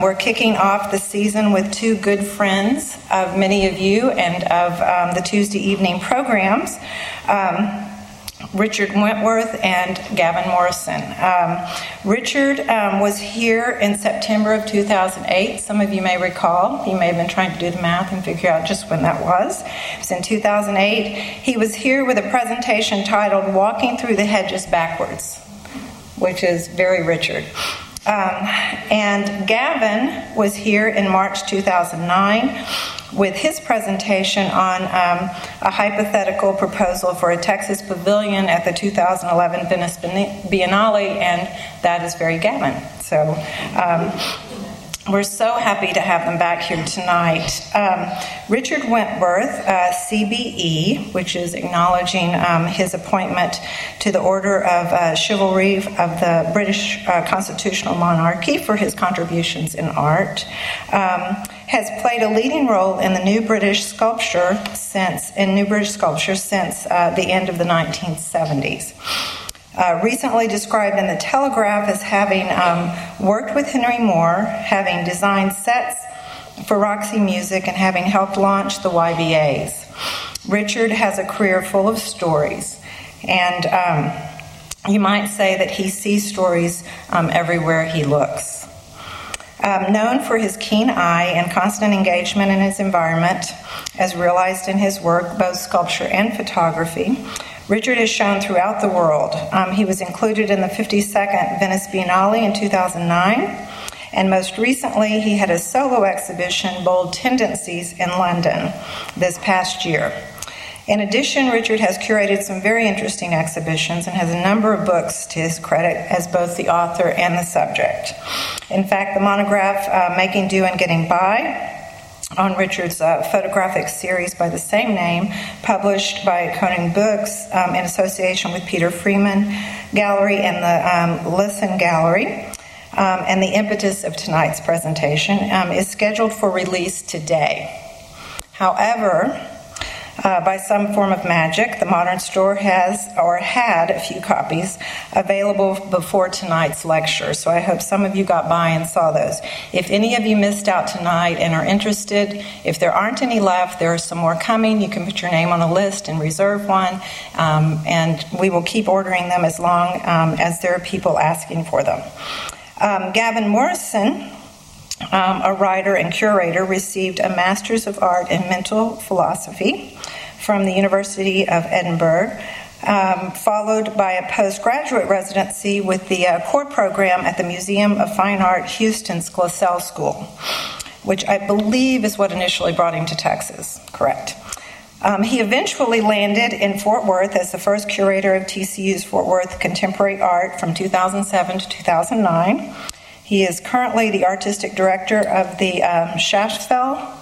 We're kicking off the season with two good friends of many of you and of the Tuesday evening programs, Richard Wentworth and Gavin Morrison. Richard was here in September of 2008. Some of you may recall. You may have been trying to do the math and figure out just when that was. It was in 2008. He was here with a presentation titled Walking Through the Hedges Backwards, which is very Richard. And Gavin was here in March 2009 with his presentation on a hypothetical proposal for a Texas pavilion at the 2011 Venice Biennale, and that is very Gavin. So we're so happy to have them back here tonight. Richard Wentworth, CBE, which is acknowledging his appointment to the Order of Chivalry of the British Constitutional Monarchy for his contributions in art, has played a leading role in the New British sculpture since the end of the 1970s. Recently described in the Telegraph as having worked with Henry Moore, having designed sets for Roxy Music, and having helped launch the YBAs. Richard has a career full of stories, and you might say that he sees stories everywhere he looks. Known for his keen eye and constant engagement in his environment, as realized in his work, both sculpture and photography, Richard is shown throughout the world. He was included in the 52nd Venice Biennale in 2009, and most recently he had a solo exhibition, Bold Tendencies, in London this past year. In addition, Richard has curated some very interesting exhibitions and has a number of books to his credit as both the author and the subject. In fact, the monograph, Making Do and Getting By, on Richard's photographic series by the same name, published by Koenig Books in association with Peter Freeman Gallery and the Listen Gallery, and the impetus of tonight's presentation, is scheduled for release today. However, by some form of magic, the Modern Store has or had a few copies available before tonight's lecture, so I hope some of you got by and saw those. If any of you missed out tonight and are interested, if there aren't any left, there are some more coming. You can put your name on the list and reserve one, and we will keep ordering them as long as there are people asking for them. Gavin Morrison, a writer and curator, received a Master's of Art in Mental Philosophy from the University of Edinburgh, followed by a postgraduate residency with the core program at the Museum of Fine Art Houston's Glassell School, which I believe is what initially brought him to Texas. Correct. He eventually landed in Fort Worth as the first curator of TCU's Fort Worth Contemporary Art from 2007 to 2009. He is currently the artistic director of the Skaftfell,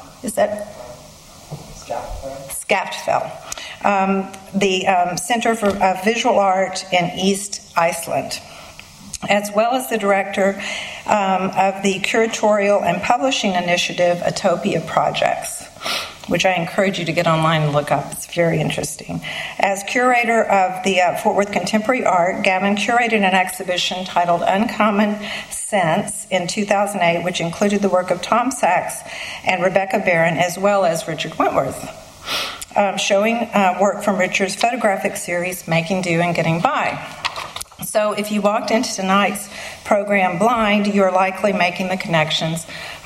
the Center for Visual Art in East Iceland, as well as the director of the curatorial and publishing initiative Atopia Projects, which I encourage you to get online and look up. It's very interesting. As curator of the Fort Worth Contemporary Art, Gavin curated an exhibition titled Uncommon Sense in 2008, which included the work of Tom Sachs and Rebecca Barron, as well as Richard Wentworth, showing work from Richard's photographic series, Making Do and Getting By. So if you walked into tonight's program blind, you're likely making the connections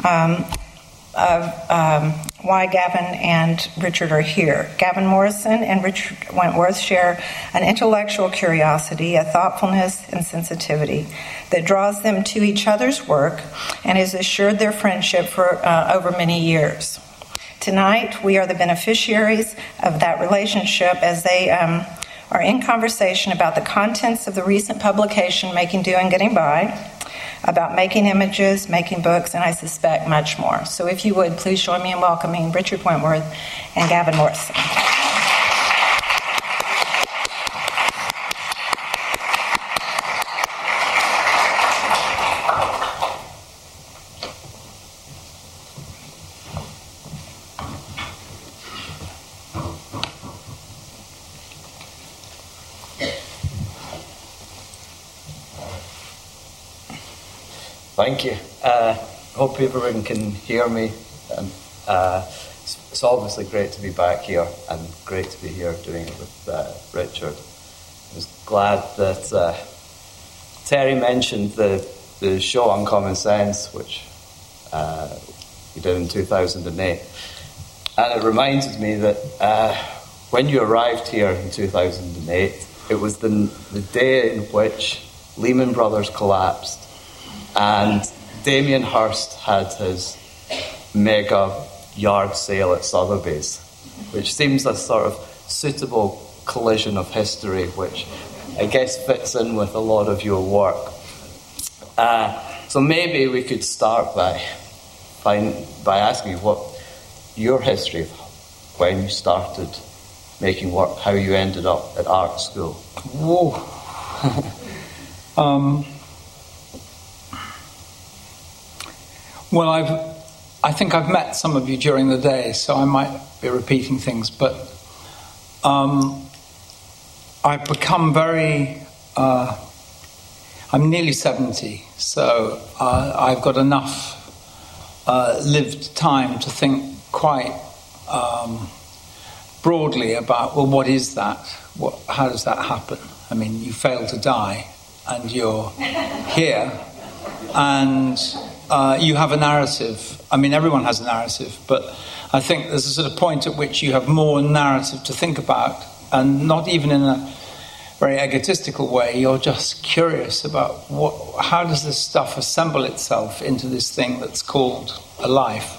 of why Gavin and Richard are here. Gavin Morrison and Richard Wentworth share an intellectual curiosity, a thoughtfulness and sensitivity that draws them to each other's work and has assured their friendship for over many years. Tonight, we are the beneficiaries of that relationship as they are in conversation about the contents of the recent publication, Making Do and Getting By, about making images, making books, and I suspect much more. So if you would, please join me in welcoming Richard Wentworth and Gavin Morrison. Thank you. hope everyone can hear me. And it's obviously great to be back here and great to be here doing it with Richard. I was glad that Terry mentioned the show Uncommon Sense, which we did in 2008. And it reminds me that when you arrived here in 2008, it was the day in which Lehman Brothers collapsed and Damien Hirst had his mega yard sale at Sotheby's, which seems a sort of suitable collision of history, which I guess fits in with a lot of your work. So maybe we could start by asking you what your history of when you started making work, how you ended up at art school. Whoa. Well, I think I've met some of you during the day, so I might be repeating things, but I've become I'm nearly 70, so I've got enough lived time to think quite broadly about, well, what is that? How does that happen? I mean, you fail to die, and you're here, and you have a narrative. I mean, everyone has a narrative, but I think there's a sort of point at which you have more narrative to think about, and not even in a very egotistical way. You're just curious about how does this stuff assemble itself into this thing that's called a life.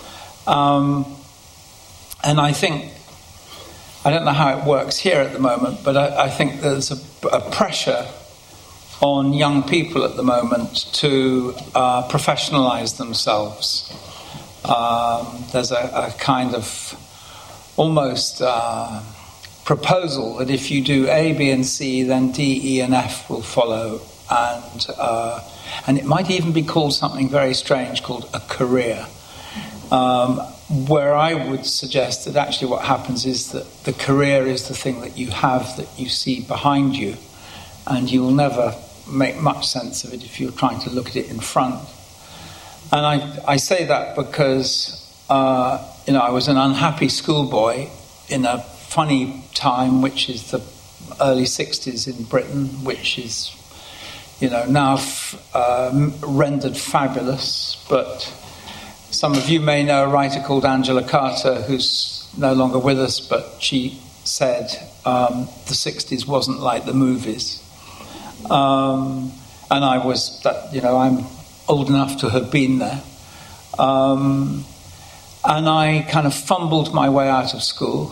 And I think, I don't know how it works here at the moment, but I think there's a pressure on young people at the moment to professionalize themselves. There's a kind of almost proposal that if you do A, B, and C, then D, E, and F will follow, and it might even be called something very strange called a career. Where I would suggest that actually what happens is that the career is the thing that you have, that you see behind you, and you will never make much sense of it if you're trying to look at it in front. And I say that because I was an unhappy schoolboy in a funny time, which is the early 60s in Britain, which is now rendered fabulous, but some of you may know a writer called Angela Carter, who's no longer with us, but she said the 60s wasn't like the movies. And I was, I'm old enough to have been there. And I kind of fumbled my way out of school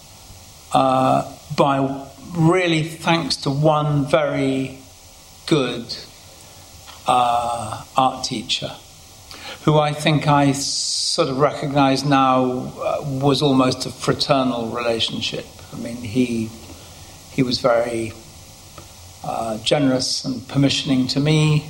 by really thanks to one very good art teacher, who I think I sort of recognise now was almost a fraternal relationship. I mean, he was very generous and permissioning to me.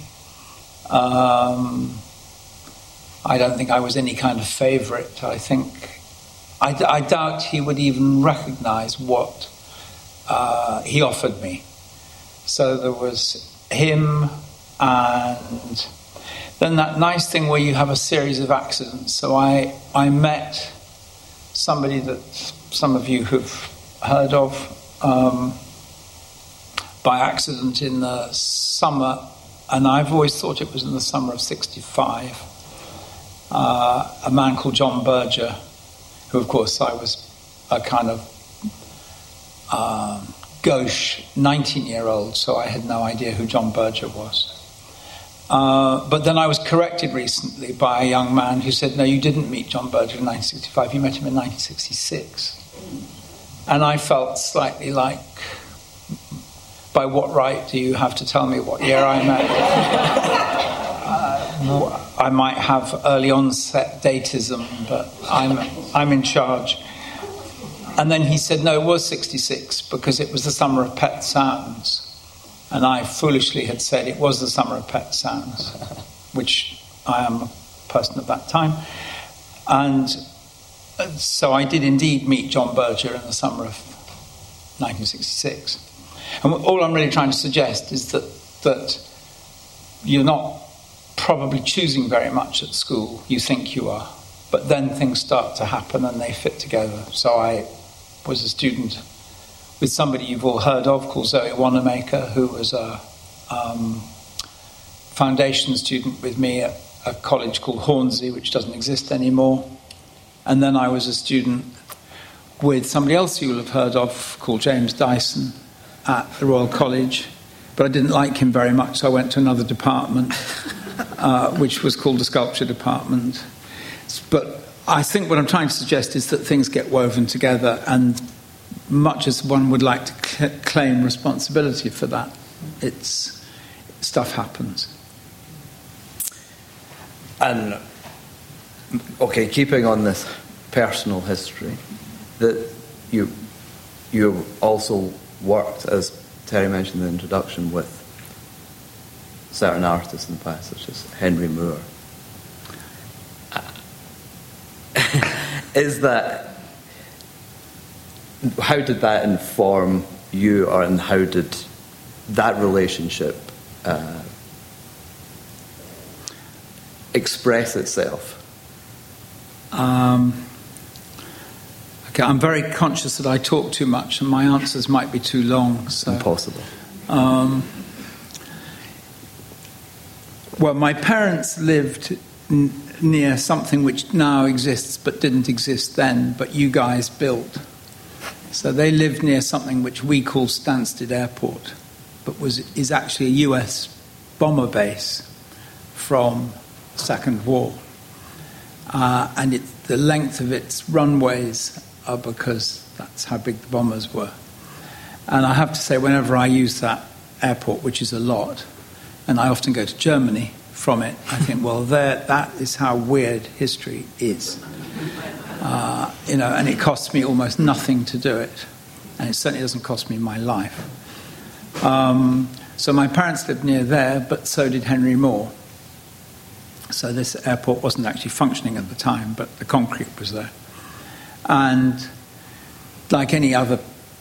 I don't think I was any kind of favourite. I doubt he would even recognise what he offered me. So there was him, and then that nice thing where you have a series of accidents. So I met somebody that some of you have heard of by accident in the summer, and I've always thought it was in the summer of 65, a man called John Berger, who of course I was a kind of gauche 19-year-old, so I had no idea who John Berger was. But then I was corrected recently by a young man who said, no, you didn't meet John Berger in 1965, you met him in 1966. And I felt slightly like, by what right do you have to tell me what year I met? I might have early onset datism, but I'm in charge. And then he said, no, it was 66, because it was the summer of Pet Sounds. And I foolishly had said it was the summer of Pet Sounds, which I am a person at that time. And so I did indeed meet John Berger in the summer of 1966. And all I'm really trying to suggest is that you're not probably choosing very much at school. You think you are. But then things start to happen and they fit together. So I was a student with somebody you've all heard of called Zoe Wanamaker, who was a foundation student with me at a college called Hornsey, which doesn't exist anymore. And then I was a student with somebody else you'll have heard of called James Dyson at the Royal College. But I didn't like him very much, so I went to another department, which was called the Sculpture Department. But I think what I'm trying to suggest is that things get woven together, and much as one would like to claim responsibility for that, stuff happens. And, okay, keeping on this personal history, that you also worked, as Terry mentioned in the introduction, with certain artists in the past, such as Henry Moore. How did that inform you, and how did that relationship express itself? Okay, I'm very conscious that I talk too much and my answers might be too long. So, impossible. Well, my parents lived near something which now exists but didn't exist then, but you guys built. So they lived near something which we call Stansted Airport, but is actually a US bomber base from the Second War. And the length of its runways are because that's how big the bombers were. And I have to say, whenever I use that airport, which is a lot, and I often go to Germany from it, I think, well, that is how weird history is. And it costs me almost nothing to do it. And it certainly doesn't cost me my life. So my parents lived near there, but so did Henry Moore. So this airport wasn't actually functioning at the time, but the concrete was there. And like any other,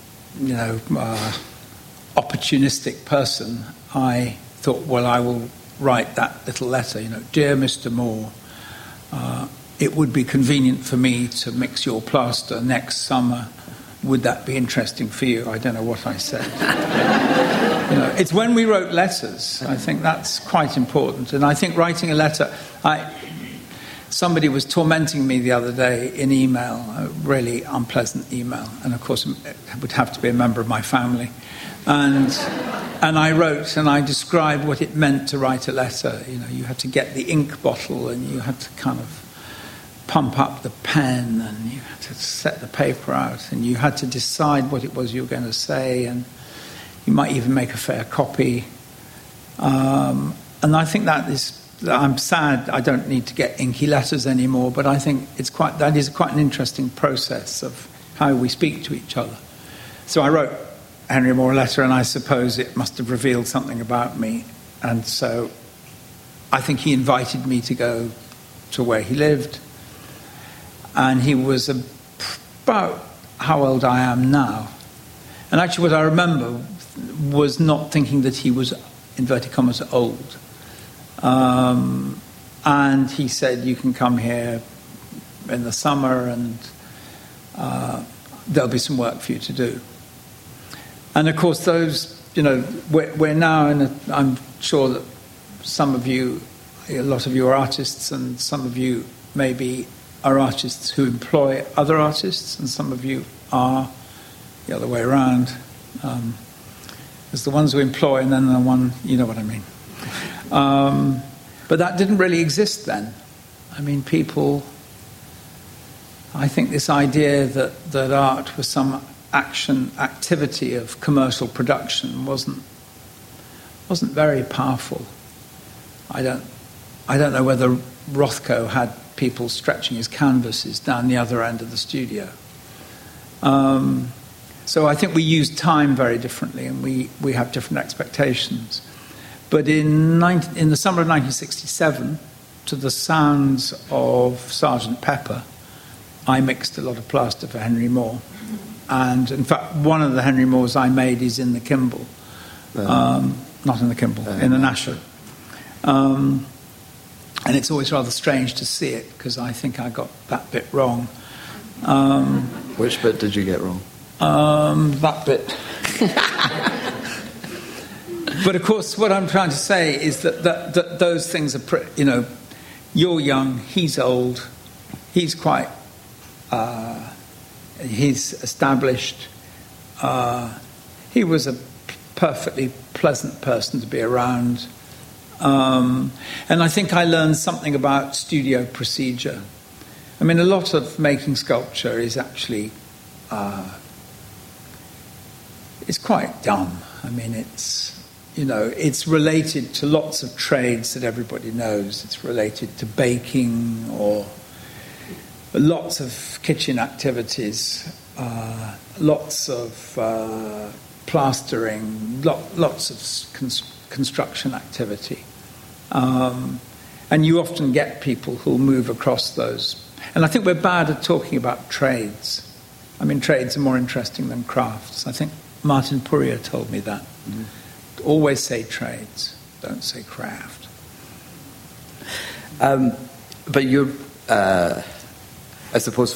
opportunistic person, I thought, well, I will write that little letter, Dear Mr. Moore, it would be convenient for me to mix your plaster next summer. Would that be interesting for you? I don't know what I said. It's when we wrote letters, I think that's quite important. And I think writing a letter, somebody was tormenting me the other day in email, a really unpleasant email. And of course, it would have to be a member of my family. And I wrote and I described what it meant to write a letter. You had to get the ink bottle and you had to kind of pump up the pen and you had to set the paper out and you had to decide what it was you were going to say, and you might even make a fair copy. And I think I'm sad I don't need to get inky letters anymore, but I think that is quite an interesting process of how we speak to each other. So I wrote Henry Moore a letter, and I suppose it must have revealed something about me. And so I think he invited me to go to where he lived. And he was about how old I am now. And actually what I remember was not thinking that he was, inverted commas, old. And he said, you can come here in the summer and there'll be some work for you to do. And of course those, we're now I'm sure that some of you, a lot of you are artists, and some of you maybe are artists who employ other artists, and some of you are the other way around. There's the ones who employ, and then the one, you know what I mean. But that didn't really exist then. I mean, I think this idea that art was some activity of commercial production wasn't very powerful. I don't know whether Rothko had people stretching his canvases down the other end of the studio. So I think we use time very differently, and we have different expectations. But in the summer of 1967, to the sounds of Sgt. Pepper, I mixed a lot of plaster for Henry Moore. And in fact, one of the Henry Moores I made is in the Kimball. Not in the Kimball, in the Nasher. And it's always rather strange to see it, because I think I got that bit wrong. Which bit did you get wrong? That bit. But of course, what I'm trying to say is that those things are, you're young, he's old, he's quite, he's established. He was a perfectly pleasant person to be around. And I think I learned something about studio procedure. I mean, a lot of making sculpture is actually, it's quite dumb. I mean, it's related to lots of trades that everybody knows. It's related to baking or lots of kitchen activities, lots of plastering, lots of construction activity. And you often get people who'll move across those. And I think we're bad at talking about trades. I mean, trades are more interesting than crafts. I think Martin Purrier told me that. Mm-hmm. Always say trades, don't say craft. But you're, I suppose,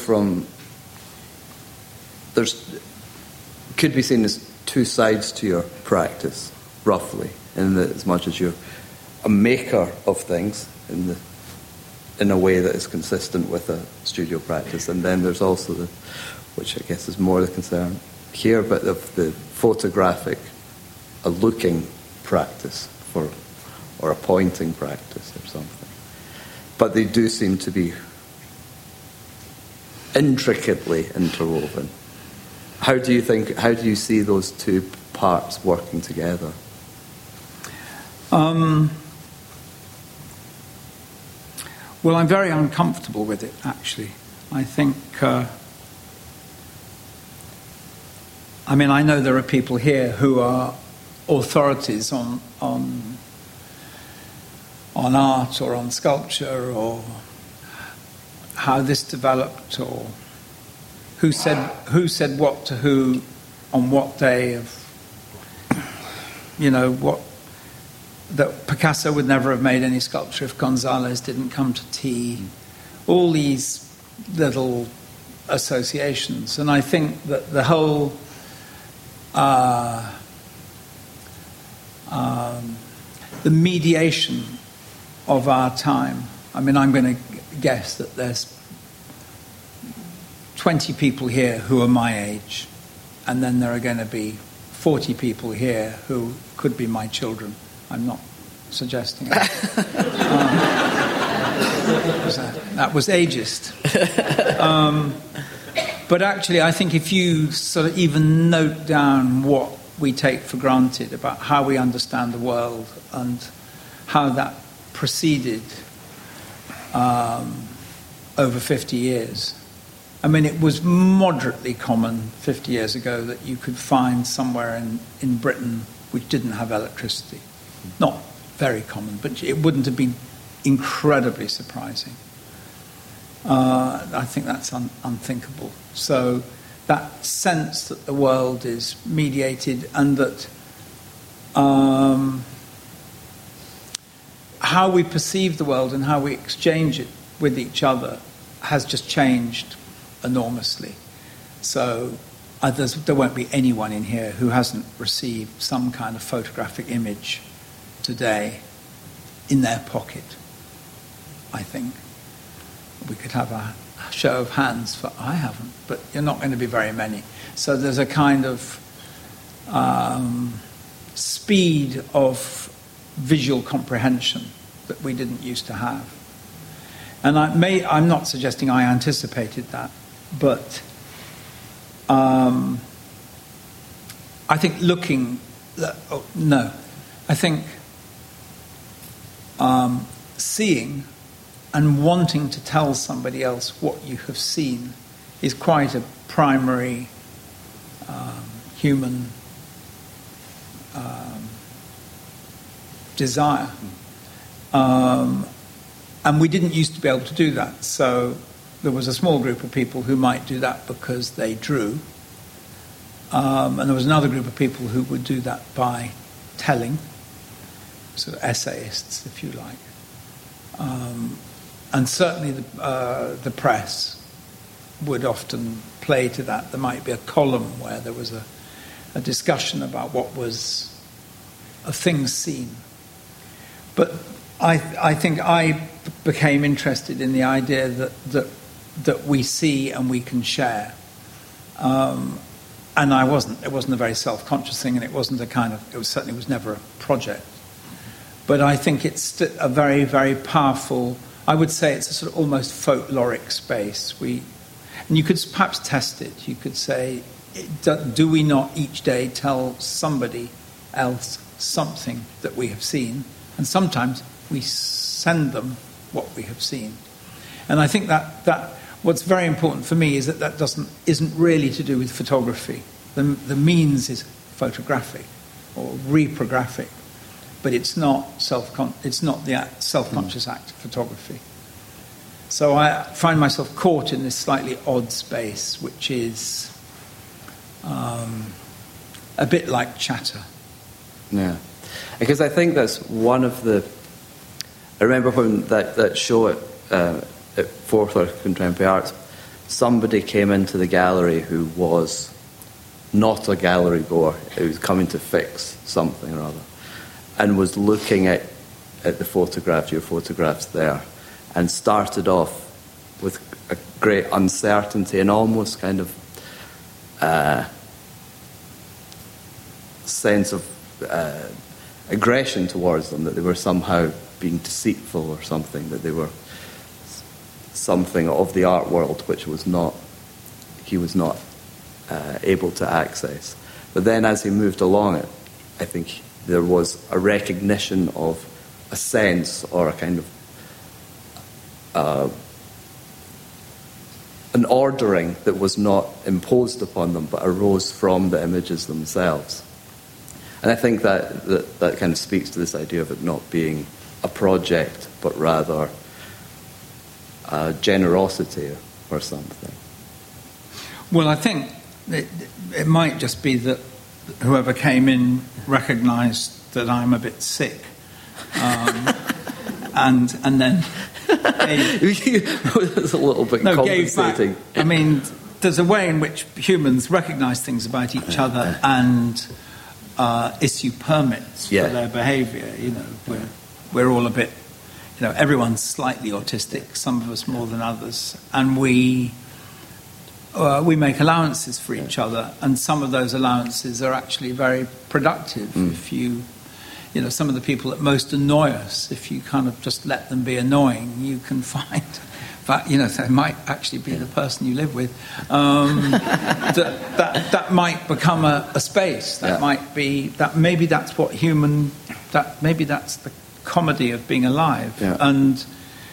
could be seen as two sides to your practice, roughly, as much as you're a maker of things in a way that is consistent with a studio practice, and then there's also which I guess is more the concern here, but of the photographic, a looking practice or a pointing practice or something. But they do seem to be intricately interwoven. How do you see those two parts working together? Well, I'm very uncomfortable with it, actually. I think, I know there are people here who are authorities on art or on sculpture or how this developed or who said what to who on what day of, that Picasso would never have made any sculpture if Gonzalez didn't come to tea. All these little associations. And I think that the whole the mediation of our time, I'm going to guess that there's 20 people here who are my age, and then there are going to be 40 people here who could be my children. I'm not suggesting that. That was ageist. But actually, I think if you sort of even note down what we take for granted about how we understand the world and how that proceeded over 50 years. It was moderately common 50 years ago that you could find somewhere in Britain which didn't have electricity. Not very common, but it wouldn't have been incredibly surprising. I think that's unthinkable. So that sense that the world is mediated and that how we perceive the world and how we exchange it with each other has just changed enormously. So there won't be anyone in here who hasn't received some kind of photographic image today in their pocket, I think. We could have a show of hands for I haven't, but you're not going to be very many. So there's a kind of speed of visual comprehension that we didn't used to have. And I'm not suggesting I anticipated that, but I think seeing and wanting to tell somebody else what you have seen is quite a primary human desire. And we didn't used to be able to do that. So there was a small group of people who might do that because they drew. And there was another group of people who would do that by telling, sort of essayists, if you like. And certainly the press would often play to that. There might be a column where there was a discussion about what was a thing seen. But I think I became interested in the idea that we see and we can share. And it wasn't a very self-conscious thing, and it certainly was never a project. But I think it's a very, very powerful, I would say it's a sort of almost folkloric space. And you could perhaps test it. You could say, do we not each day tell somebody else something that we have seen? And sometimes we send them what we have seen. And I think that what's very important for me is that isn't really to do with photography. The means is photographic or reprographic, but it's not the self-conscious act of photography. So I find myself caught in this slightly odd space, which is a bit like chatter. Yeah, because I think that's one of the. I remember when that show at Fourth or Contemporary Arts, somebody came into the gallery who was not a gallery goer, who was coming to fix something or other, and was looking at your photographs there, and started off with a great uncertainty and almost kind of sense of aggression towards them, that they were somehow being deceitful or something, that they were something of the art world which he was not able to access. But then as he moved along it, I think there was a recognition of a sense or a kind of an ordering that was not imposed upon them but arose from the images themselves. And I think that kind of speaks to this idea of it not being a project but rather generosity or something. Well, I think it might just be that whoever came in recognised that I'm a bit sick, and then it was a little bit compensating. Gave back. I mean, there's a way in which humans recognise things about each other and issue permits for their behaviour. You know, we're all a bit. You know, everyone's slightly autistic, some of us more than others, and we make allowances for each other, and some of those allowances are actually very productive. If you some of the people that most annoy us, if you kind of just let them be annoying, you can find that, they might actually be the person you live with. That might become a space. That might be that. Maybe that's what maybe that's the comedy of being alive. And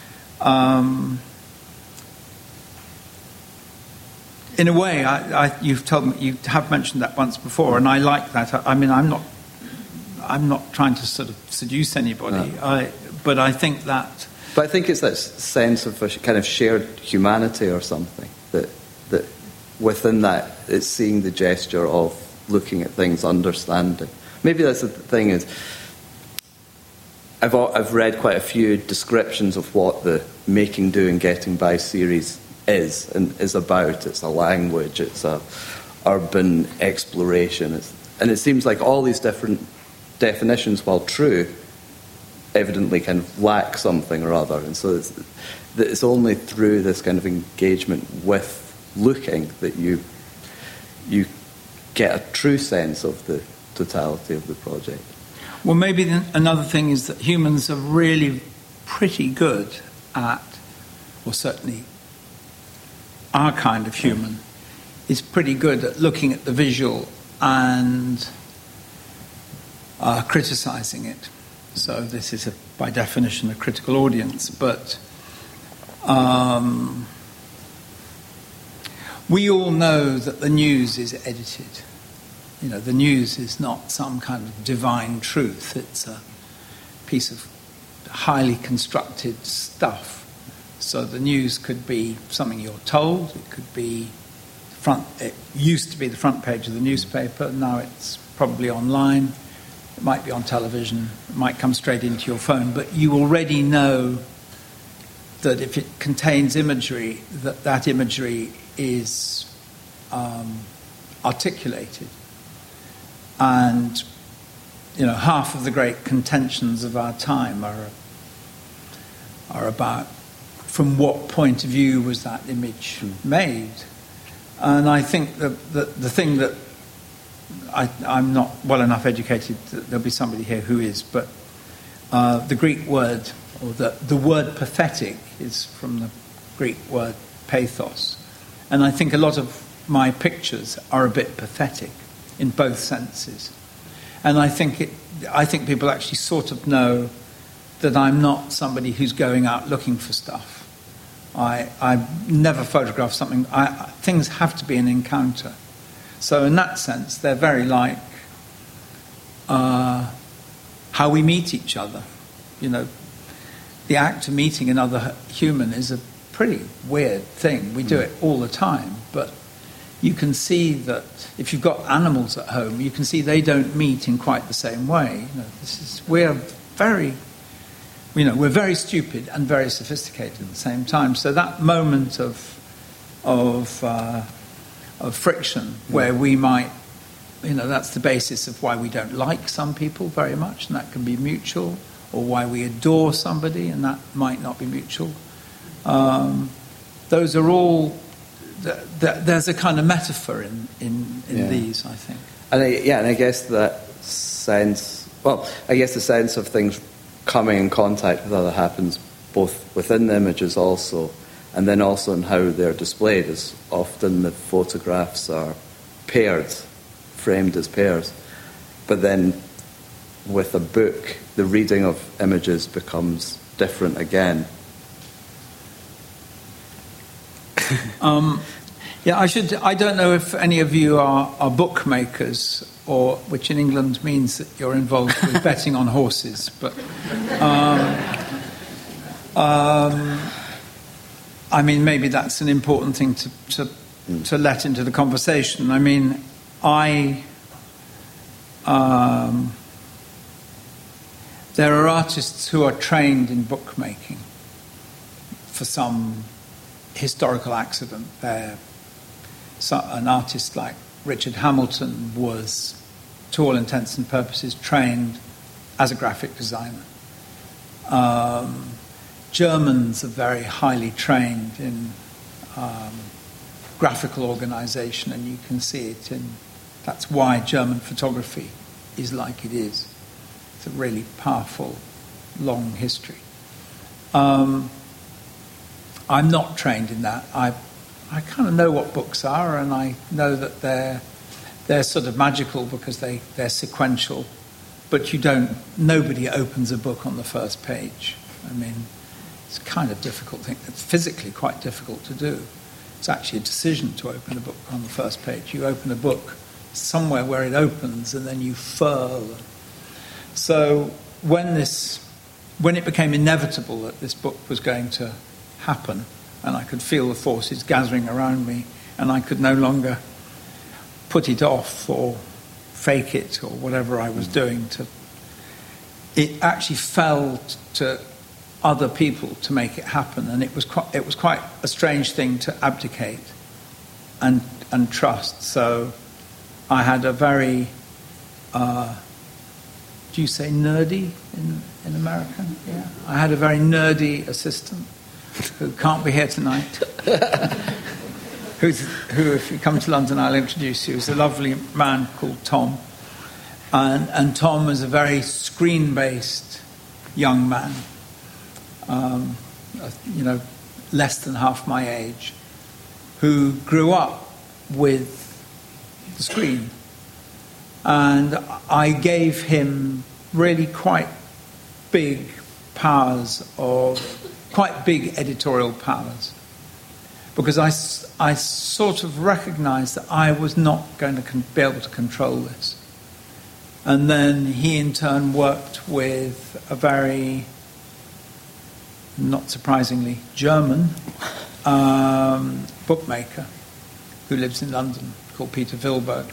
in a way, you've told me, you have mentioned that once before, and I like that. I mean, I'm not trying to sort of seduce anybody, but I think that. But I think it's that sense of a kind of shared humanity or something that within that it's seeing the gesture of looking at things, understanding. Maybe that's the thing is. I've read quite a few descriptions of what the Making, Doing, Getting By series is and is about. It's a language, it's a urban exploration, and it seems like all these different definitions, while true, evidently kind of lack something or other. And so it's only through this kind of engagement with looking that you get a true sense of the totality of the project. Well, maybe another thing is that humans are really pretty good at, or certainly our kind of human is pretty good at looking at the visual and criticising it. So this is, by definition, a critical audience. But we all know that the news is edited. The news is not some kind of divine truth. It's a piece of highly constructed stuff. So the news could be something you're told. It could be it used to be the front page of the newspaper. Now it's probably online. It might be on television. It might come straight into your phone. But you already know that if it contains imagery, that imagery is articulated. And, half of the great contentions of our time are about from what point of view was that image made. And I think the thing that I'm not well enough educated, there'll be somebody here who is, but the Greek word, or the word pathetic, is from the Greek word pathos. And I think a lot of my pictures are a bit pathetic in both senses. And I think people actually sort of know that I'm not somebody who's going out looking for stuff. I never photograph something. Things have to be an encounter. So in that sense, they're very like how we meet each other. The act of meeting another human is a pretty weird thing. We do it all the time, but you can see that if you've got animals at home, you can see they don't meet in quite the same way. We're very stupid and very sophisticated at the same time. So that moment of friction, where we might, that's the basis of why we don't like some people very much, and that can be mutual, or why we adore somebody, and that might not be mutual. Those are all. There's a kind of metaphor in these, I think. And I guess that sense. Well, I guess the sense of things coming in contact with other happens both within the images also, and then also in how they're displayed. As often the photographs are paired, framed as pairs, but then with a book, the reading of images becomes different again. I don't know if any of you are bookmakers, or which in England means that you're involved with betting on horses. But maybe that's an important thing to let into the conversation. There are artists who are trained in bookmaking for some historical accident. An artist like Richard Hamilton was, to all intents and purposes, trained as a graphic designer. Germans are very highly trained in graphical organization, and you can see it that's why German photography is like it is. It's a really powerful, long history. I'm not trained in that. I kind of know what books are, and I know that they're sort of magical because they're sequential, but nobody opens a book on the first page. It's a kind of difficult thing. It's physically quite difficult to do. It's actually a decision to open a book on the first page. You open a book somewhere where it opens, and then you furl. So when it became inevitable that this book was going to happen, and I could feel the forces gathering around me, and I could no longer put it off or fake it or whatever I was doing, it actually fell to other people to make it happen, and it was quite a strange thing to abdicate and trust. So I had a very do you say nerdy in American? Yeah. I had a very nerdy assistant who can't be here tonight. who, if you come to London, I'll introduce you. He's a lovely man called Tom. And Tom was a very screen-based young man, less than half my age, who grew up with the screen. And I gave him really quite big editorial powers, because I sort of recognized that I was not going to be able to control this. And then he in turn worked with a very, not surprisingly, German bookmaker who lives in London called Peter Wilberg.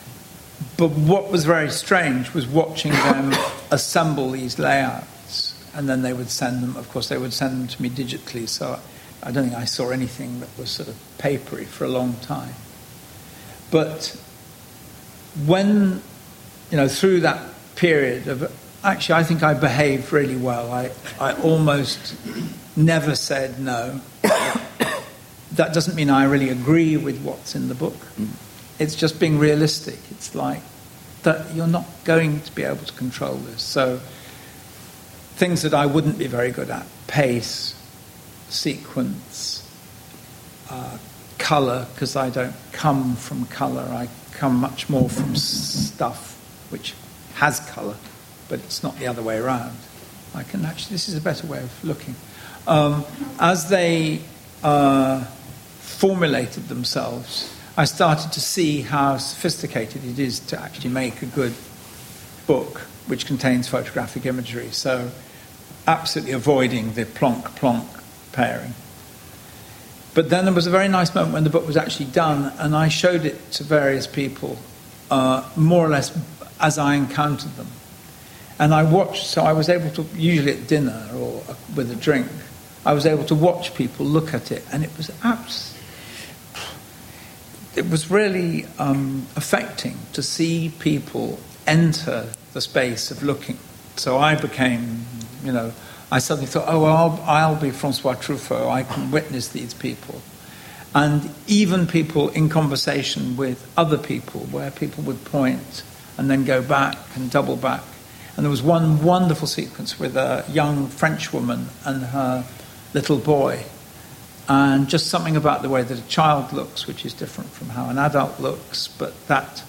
But what was very strange was watching them assemble these layouts and then they would send them. Of course, they would send them to me digitally, so I don't think I saw anything that was sort of papery for a long time. But when, through that period of, actually, I think I behaved really well. I almost never said no. That doesn't mean I really agree with what's in the book. It's just being realistic. It's like that you're not going to be able to control this. So things that I wouldn't be very good at, pace, sequence, colour, because I don't come from colour. I come much more from stuff which has colour, but it's not the other way around. This is a better way of looking. As they formulated themselves, I started to see how sophisticated it is to actually make a good book which contains photographic imagery. So absolutely avoiding the plonk-plonk pairing. But then there was a very nice moment when the book was actually done, and I showed it to various people, more or less as I encountered them. And I watched, so I was able to, usually at dinner or with a drink, I was able to watch people look at it, and it was really affecting to see people enter the space of looking. So I became, I suddenly thought, I'll be Francois Truffaut. I can witness these people. And even people in conversation with other people, where people would point and then go back and double back. And there was one wonderful sequence with a young French woman and her little boy. And just something about the way that a child looks, which is different from how an adult looks, but that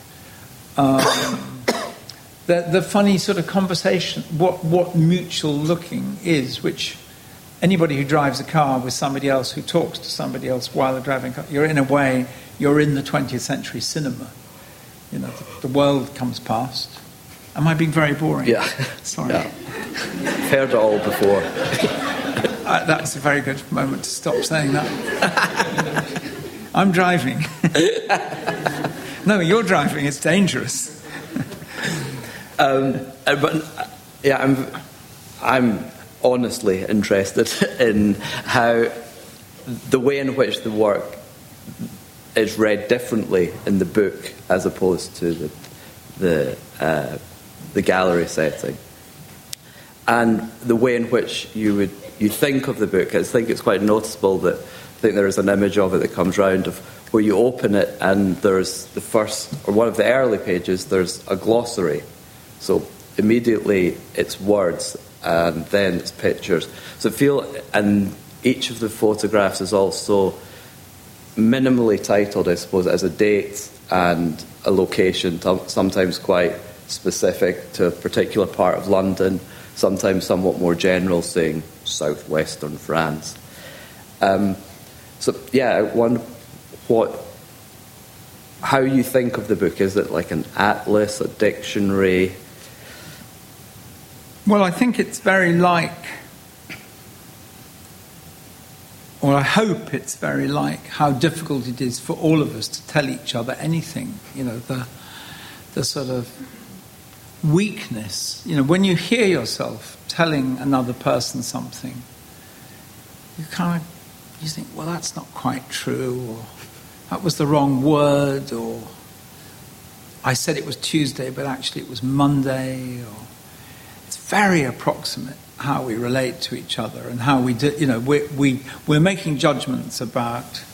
the funny sort of conversation, what mutual looking is, which anybody who drives a car with somebody else who talks to somebody else while they're driving a car, you're in a way, you're in the 20th century cinema. The world comes past. Am I being very boring? Yeah. Sorry. Yeah. Heard it all before. That's a very good moment to stop saying that. I'm driving. No, you're driving. It's dangerous. I'm honestly interested in how the way in which the work is read differently in the book as opposed to the gallery setting, and the way in which you think of the book. I think it's quite noticeable that I think there is an image of it that comes round of where you open it and there's the first, or one of the early pages, there's a glossary. So immediately it's words and then it's pictures. So and each of the photographs is also minimally titled, I suppose, as a date and a location, sometimes quite specific to a particular part of London, sometimes somewhat more general, saying southwestern France. I wonder how you think of the book. Is it like an atlas, a dictionary? Well, I think it's very like, or I hope it's very like how difficult it is for all of us to tell each other anything. The sort of weakness. When you hear yourself telling another person something, you think, well, that's not quite true, or that was the wrong word, or I said it was Tuesday, but actually it was Monday, or it's very approximate how we relate to each other and how we do. We're making judgments about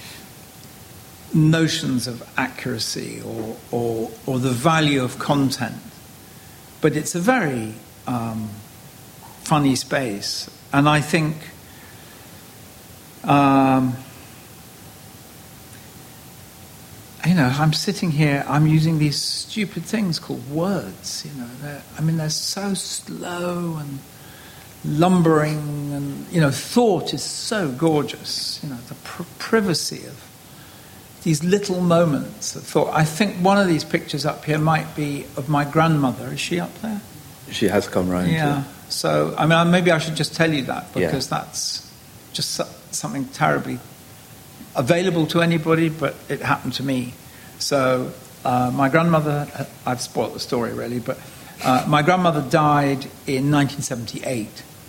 notions of accuracy or the value of content, but it's a very funny space, and I think I'm sitting here, I'm using these stupid things called words, they're so slow and lumbering, and, thought is so gorgeous, the privacy of these little moments of thought. I think one of these pictures up here might be of my grandmother. Is she up there? She has come round. Yeah. So, maybe I should just tell you that, because that's just something terribly available to anybody, but it happened to me. So my grandmother, I've spoiled the story really, but my grandmother died in 1978,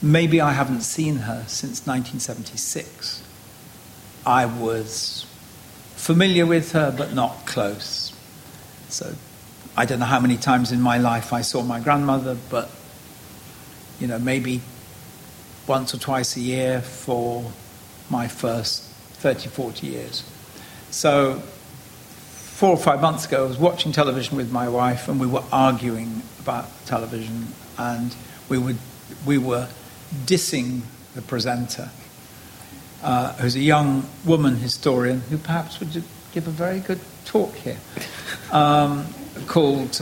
maybe I haven't seen her since 1976. I was familiar with her, but not close. So I don't know how many times in my life I saw my grandmother, but, maybe once or twice a year for my first 30, 40 years. So 4 or 5 months ago, I was watching television with my wife, and we were arguing about television, and we were dissing the presenter, who's a young woman historian who perhaps would give a very good talk here, called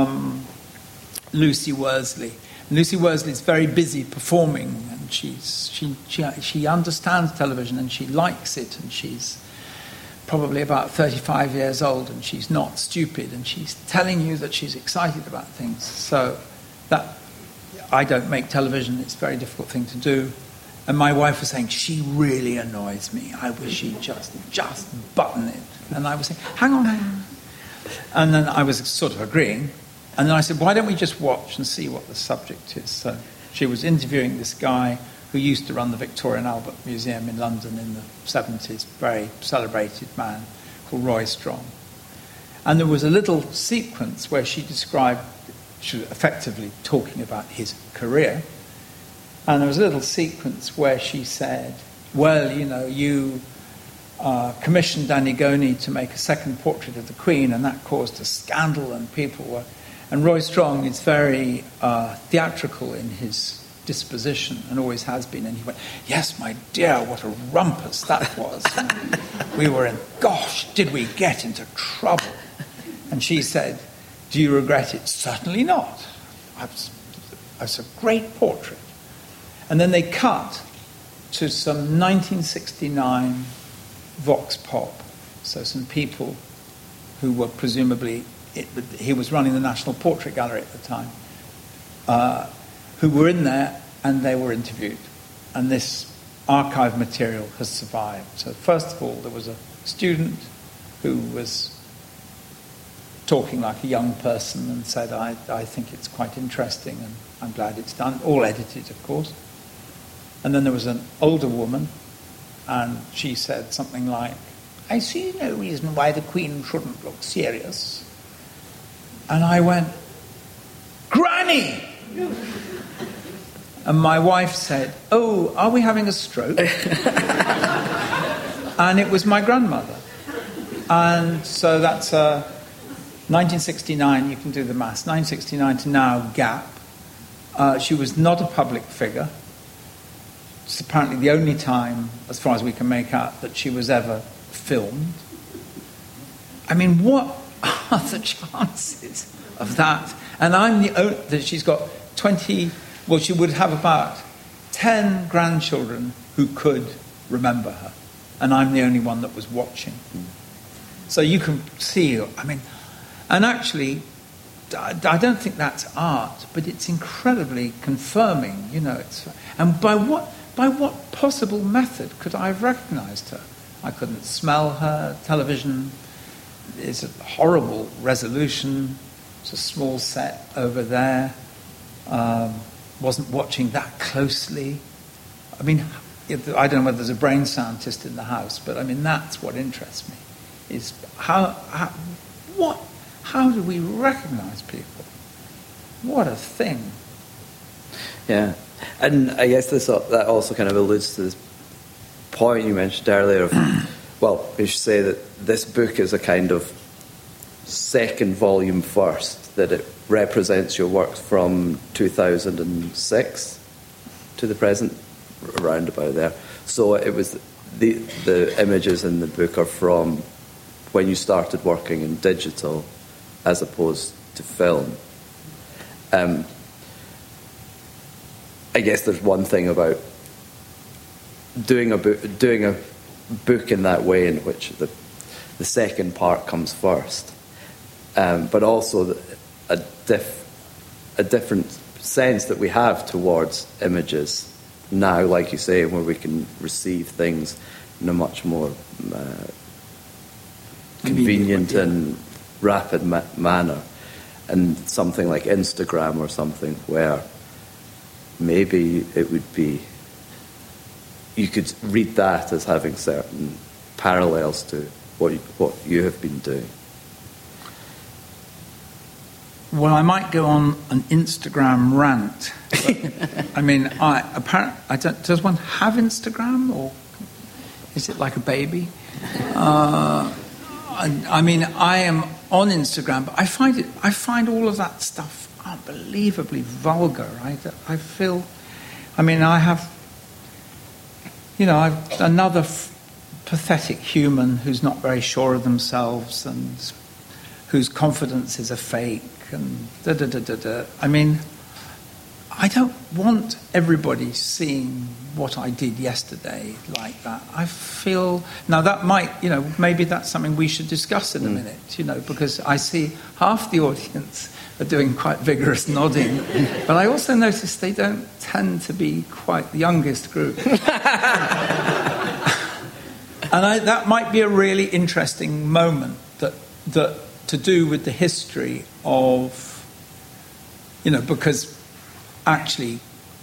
Lucy Worsley. And Lucy Worsley is very busy performing, and she understands television and she likes it, and she's probably about 35 years old, and she's not stupid, and she's telling you that she's excited about things. So that I don't make television, it's a very difficult thing to do. And my wife was saying, she really annoys me. I wish she'd just button it. And I was saying, hang on. And then I was sort of agreeing. And then I said, why don't we just watch and see what the subject is? So she was interviewing this guy who used to run the Victoria and Albert Museum in London in the 70s, very celebrated man called Roy Strong. And there was a little sequence where she was effectively talking about his career. And there was a little sequence where she said, well, you commissioned Annigoni to make a second portrait of the Queen, and that caused a scandal, and people were... And Roy Strong is very theatrical in his disposition, and always has been. And he went, yes, my dear, what a rumpus that was. We were in, gosh, did we get into trouble? And she said, do you regret it? Certainly not. It's a great portrait. And then they cut to some 1969 Vox Pop. So some people who were presumably... he was running the National Portrait Gallery at the time, who were in there, and they were interviewed. And this archive material has survived. So first of all, there was a student who was talking like a young person and said, I think it's quite interesting, and I'm glad it's done. All edited, of course. And then there was an older woman, and she said something like, I see no reason why the Queen shouldn't look serious. And I went, Granny! And my wife said, oh, are we having a stroke? And it was my grandmother. And so that's 1969, you can do the maths, 1969 to now, gap. She was not a public figure. It's apparently the only time, as far as we can make out, that she was ever filmed. I mean, what are the chances of that? And I'm the only... that she's got 20... Well, she would have about 10 grandchildren who could remember her. And I'm the only one that was watching. So you can see, I mean... And actually, I don't think that's art, but it's incredibly confirming, And by what possible method could I have recognised her? I couldn't smell her. Television is a horrible resolution. It's a small set over there. Wasn't watching that closely. I mean, I don't know whether there's a brain scientist in the house, but I mean, that's what interests me, is how do we recognise people? What a thing. Yeah. And I guess that also kind of alludes to this point you mentioned earlier of, well, we should say that this book is a kind of second volume first, that it represents your works from 2006 to the present, around about there. So it was the images in the book are from when you started working in digital as opposed to film. I guess there's one thing about doing a book in that way, in which the second part comes first, but also a different sense that we have towards images now, like you say, where we can receive things in a much more convenient and rapid manner, and something like Instagram or something where maybe it would be, you could read that as having certain parallels to what you have been doing. Well, I might go on an Instagram rant. I mean, does one have Instagram, or is it like a baby? I mean, I am on Instagram, but I find all of that stuff unbelievably vulgar. I feel, I mean, I have, I've another pathetic human who's not very sure of themselves and whose confidence is a fake and da-da-da-da-da. I mean, I don't want everybody seeing what I did yesterday like that. I feel, now that might, maybe that's something we should discuss in a minute, because I see half the audience are doing quite vigorous nodding, but I also notice they don't tend to be quite the youngest group. And that might be a really interesting moment that to do with the history of, because actually,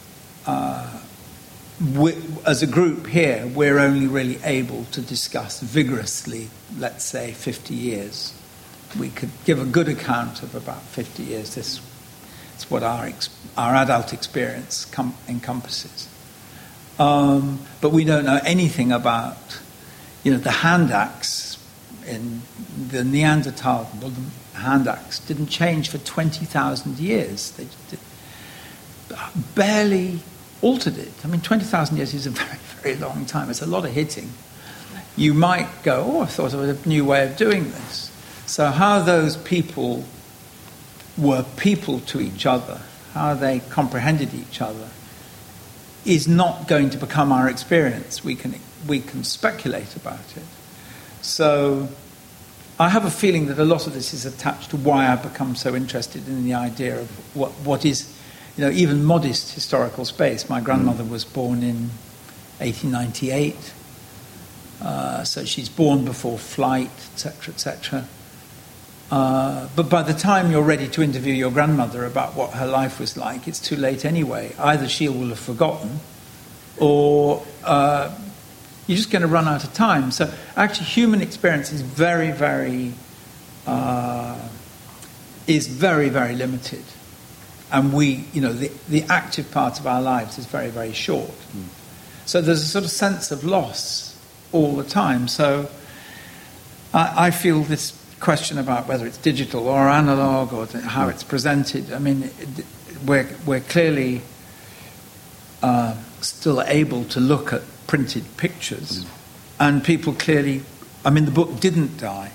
as a group here, we're only really able to discuss vigorously, let's say, 50 years. We could give a good account of about 50 years. It's what our adult experience encompasses. But we don't know anything about, the hand axe in the Neanderthal. Well, the hand axe didn't change for 20,000 years. They barely altered it. I mean, 20,000 years is a very, very long time. It's a lot of hitting. You might go, I thought of a new way of doing this. So how those people were people to each other, how they comprehended each other, is not going to become our experience. We can speculate about it. So I have a feeling that a lot of this is attached to why I've become so interested in the idea of what is, even modest historical space. My grandmother was born in 1898, so she's born before flight, etc., etc. But by the time you're ready to interview your grandmother about what her life was like, it's too late anyway. Either she will have forgotten, or you're just going to run out of time. So actually, human experience is very, very limited. And we, the active part of our lives is very, very short. So there's a sort of sense of loss all the time. So I feel this question about whether it's digital or analog or how it's presented. I mean, we're clearly still able to look at printed pictures, and people clearly. I mean, the book didn't die.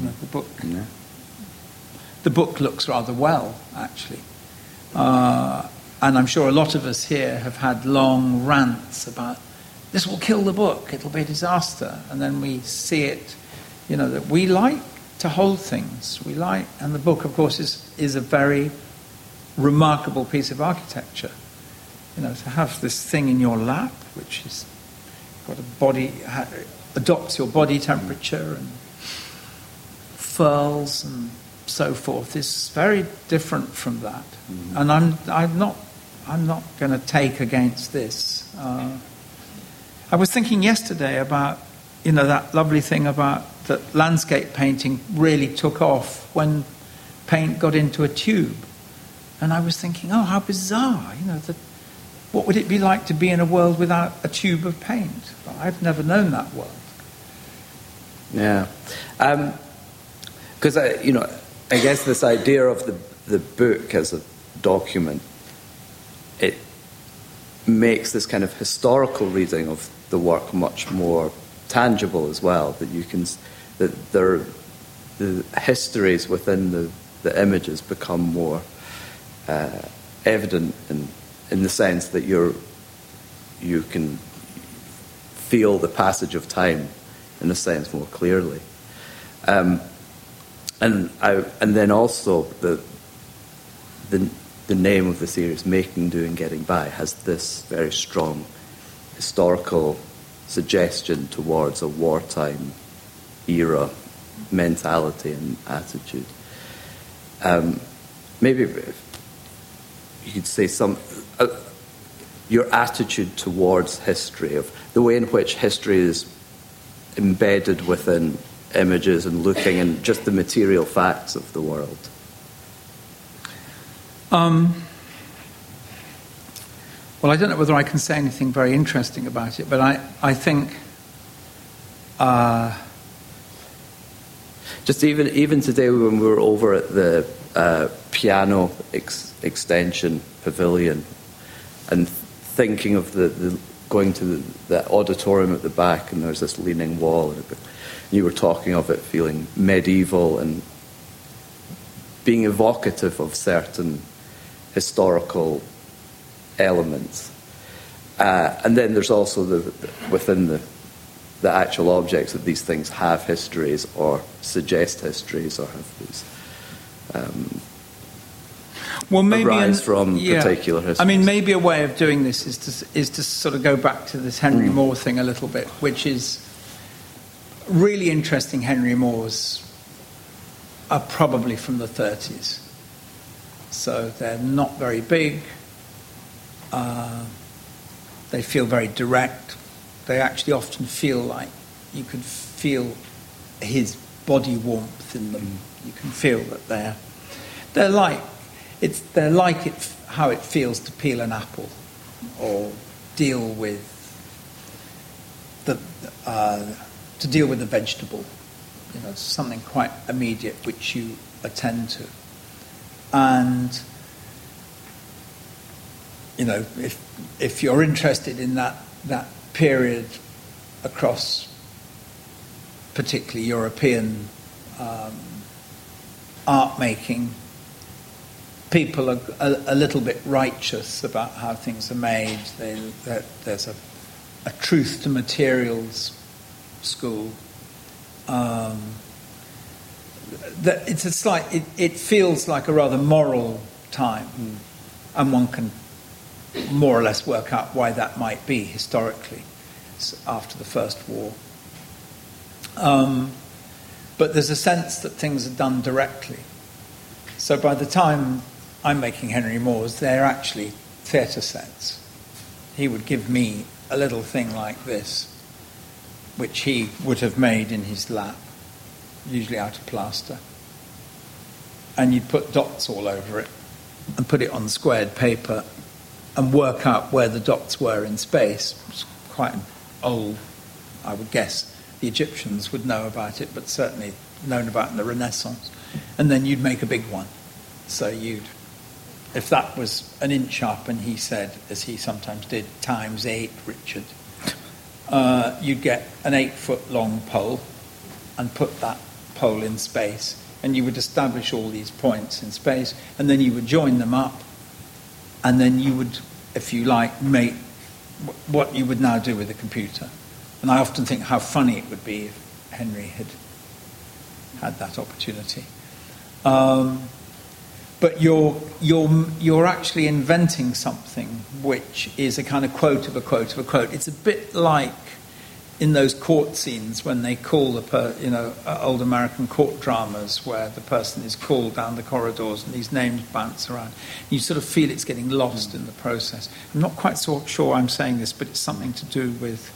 The book looks rather well, actually. And I'm sure a lot of us here have had long rants about this will kill the book, it'll be a disaster, and then we see it. That we like to hold things. And the book, of course, is a very remarkable piece of architecture. To have this thing in your lap, which is got a body, adopts your body temperature and furls and so forth, is very different from that. And I'm not going to take against this. I was thinking yesterday about that lovely thing about that landscape painting really took off when paint got into a tube. And I was thinking, how bizarre, what would it be like to be in a world without a tube of paint? Well, I've never known that world. Yeah. Because, I guess this idea of the book as a document, it makes this kind of historical reading of the work much more tangible as well, that the histories within the images become more evident in the sense that you can feel the passage of time in a sense more clearly, and then also the name of the series, Making, Doing, Getting By, has this very strong historical suggestion towards a wartime era mentality and attitude. Maybe you could say your attitude towards history, of the way in which history is embedded within images and looking and just the material facts of the world? Well, I don't know whether I can say anything very interesting about it, but I think just even today when we were over at the piano extension pavilion and thinking of the going to the auditorium at the back, and there's this leaning wall, and you were talking of it feeling medieval and being evocative of certain historical elements. And then there's also within the actual objects that these things have histories or suggest histories or have these arise from particular histories. I mean, maybe a way of doing this is to sort of go back to this Henry Moore thing a little bit, which is really interesting. Henry Moores are probably from the 30s. So they're not very big. They feel very direct. They actually often feel like you could feel his body warmth in them. You can feel that they're like how it feels to peel an apple or deal with the vegetable. You know, it's something quite immediate which you attend to. And you know, if you're interested in that period across particularly European art making, people are a little bit righteous about how things are made. There's a truth to materials school. It feels like a rather moral time, and one can more or less work out why that might be historically after the First War. But there's a sense that things are done directly. So by the time I'm making Henry Moores, they're actually theatre sets. He would give me a little thing like this, which he would have made in his lap, usually out of plaster. And you'd put dots all over it and put it on squared paper and work out where the dots were in space. It's quite old, I would guess. The Egyptians would know about it, but certainly known about in the Renaissance. And then you'd make a big one. So if that was an inch up, and he said, as he sometimes did, times 8, Richard, you'd get an 8-foot long pole and put that pole in space, and you would establish all these points in space, and then you would join them up, and then you would, if you like, make what you would now do with a computer. And I often think how funny it would be if Henry had had that opportunity. But you're actually inventing something which is a kind of quote of a quote of a quote. It's a bit like in those court scenes when they call old American court dramas where the person is called down the corridors and these names bounce around. You sort of feel it's getting lost in the process. I'm not quite so sure I'm saying this, but it's something to do with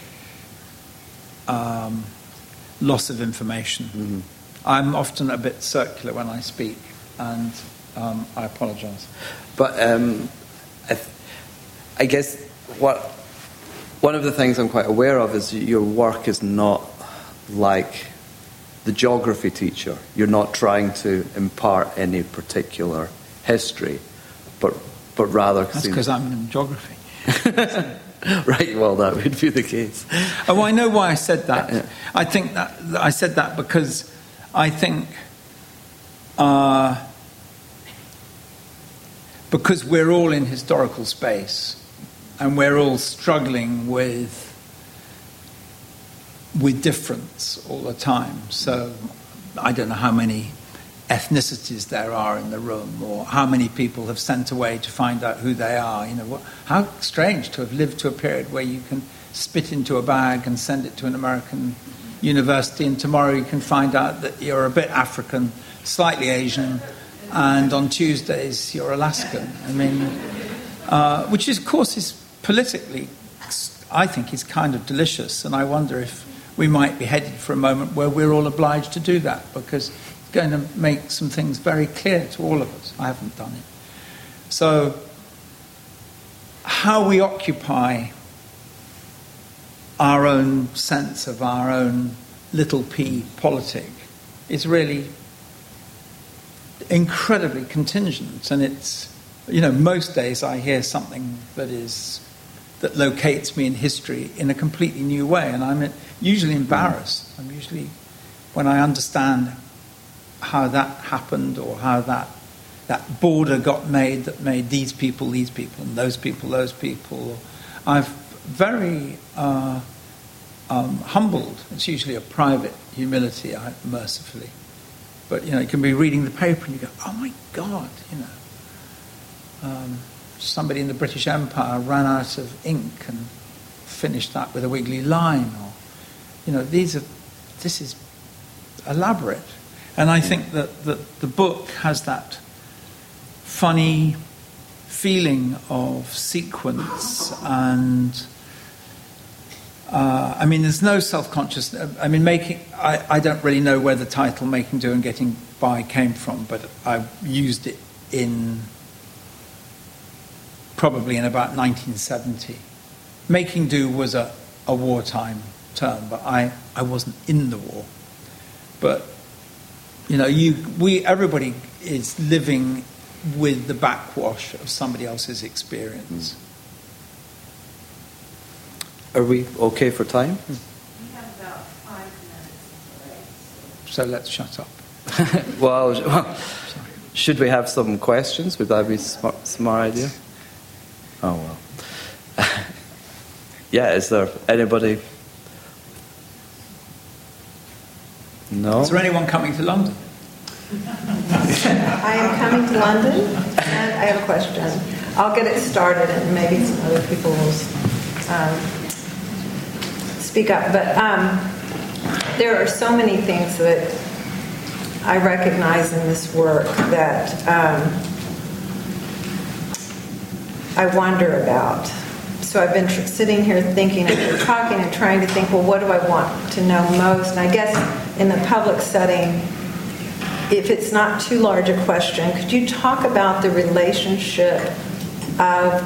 loss of information. Mm-hmm. I'm often a bit circular when I speak, and I apologise. But I guess one of the things I'm quite aware of is your work is not like the geography teacher. You're not trying to impart any particular history, but rather... That's because I'm in geography. Right, well, that would be the case. Oh, I know why I said that. Yeah. I think that I said that because I think because we're all in historical space and we're all struggling with difference all the time. So I don't know how many ethnicities there are in the room, or how many people have sent away to find out who they are. You know, how strange to have lived to a period where you can spit into a bag and send it to an American university, and tomorrow you can find out that you're a bit African, slightly Asian, and on Tuesdays you're Alaskan. I mean, which is, of course is politically, I think is kind of delicious, and I wonder if we might be headed for a moment where we're all obliged to do that, because it's going to make some things very clear to all of us. I haven't done it. So, how we occupy our own sense of our own little p politic is really incredibly contingent, and it's, most days I hear something that locates me in history in a completely new way, and I'm usually embarrassed. I'm usually, when I understand how that happened, or how that border got made that made these people, and those people, I'm very humbled. It's usually a private humility, mercifully. But, you can be reading the paper and you go, oh my God, somebody in the British Empire ran out of ink and finished that with a wiggly line, or, this is elaborate. And I think that the book has that funny feeling of sequence, and there's no self-consciousness. I don't really know where the title Making Do and Getting By came from, but I used it probably in about 1970. Making do was a wartime term, but I wasn't in the war. But everybody is living with the backwash of somebody else's experience. Are we okay for time? We have about 5 minutes. So let's shut up. Well, should we have some questions? Would that be a smart idea? Oh, well. Yeah, is there anybody? No? Is there anyone coming to London? I am coming to London, and I have a question. I'll get it started, and maybe some other people will speak up. But there are so many things that I recognize in this work that I wonder about. So I've been sitting here thinking and talking and trying to think, well, what do I want to know most? And I guess in the public setting, if it's not too large a question, could you talk about the relationship of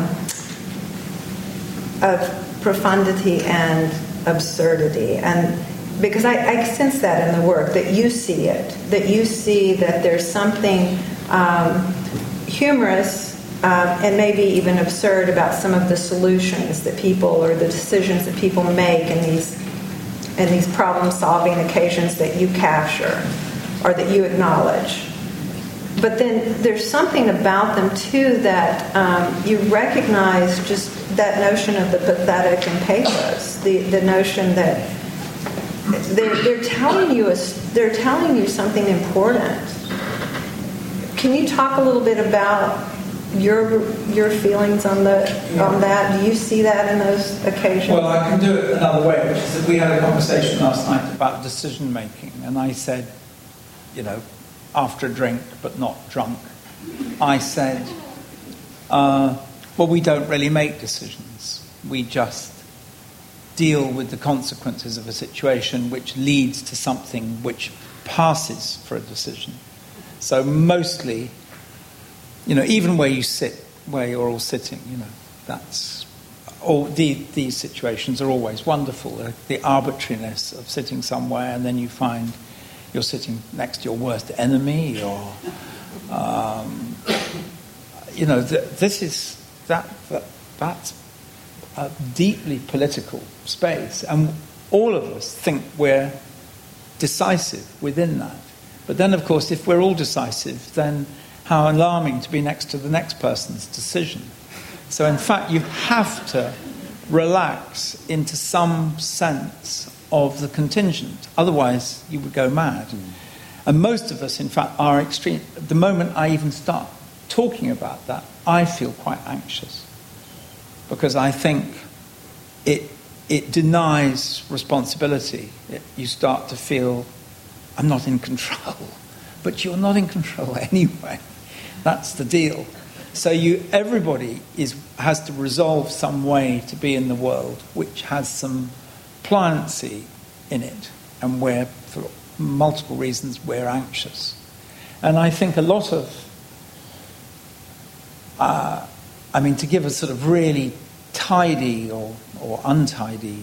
profundity and absurdity? And because I sense that in the work, that you see it, that you see that there's something humorous and maybe even absurd about some of the solutions that people, or the decisions that people make in these problem-solving occasions that you capture or that you acknowledge. But then there's something about them too that you recognize, just that notion of the pathetic and pathos, the notion that they're telling you something important. Can you talk a little bit about your feelings on that? Do you see that in those occasions? Well, I can do it another way, which is that we had a conversation last night about decision making, and I said, after a drink but not drunk, I said, well, we don't really make decisions. We just deal with the consequences of a situation which leads to something which passes for a decision. So mostly, even where you sit, where you're all sitting, that's all. These situations are always wonderful. The arbitrariness of sitting somewhere and then you find you're sitting next to your worst enemy, or that's a deeply political space, and all of us think we're decisive within that. But then, of course, if we're all decisive, then how alarming to be next to the next person's decision. So, in fact, you have to relax into some sense of the contingent. Otherwise, you would go mad. And most of us, in fact, are extreme. The moment I even start talking about that, I feel quite anxious, because I think it denies responsibility. You start to feel, I'm not in control. But you're not in control anyway. That's the deal. So everybody has to resolve some way to be in the world which has some pliancy in it, and where, for multiple reasons, we're anxious. And I think a lot of, to give a sort of really tidy or untidy,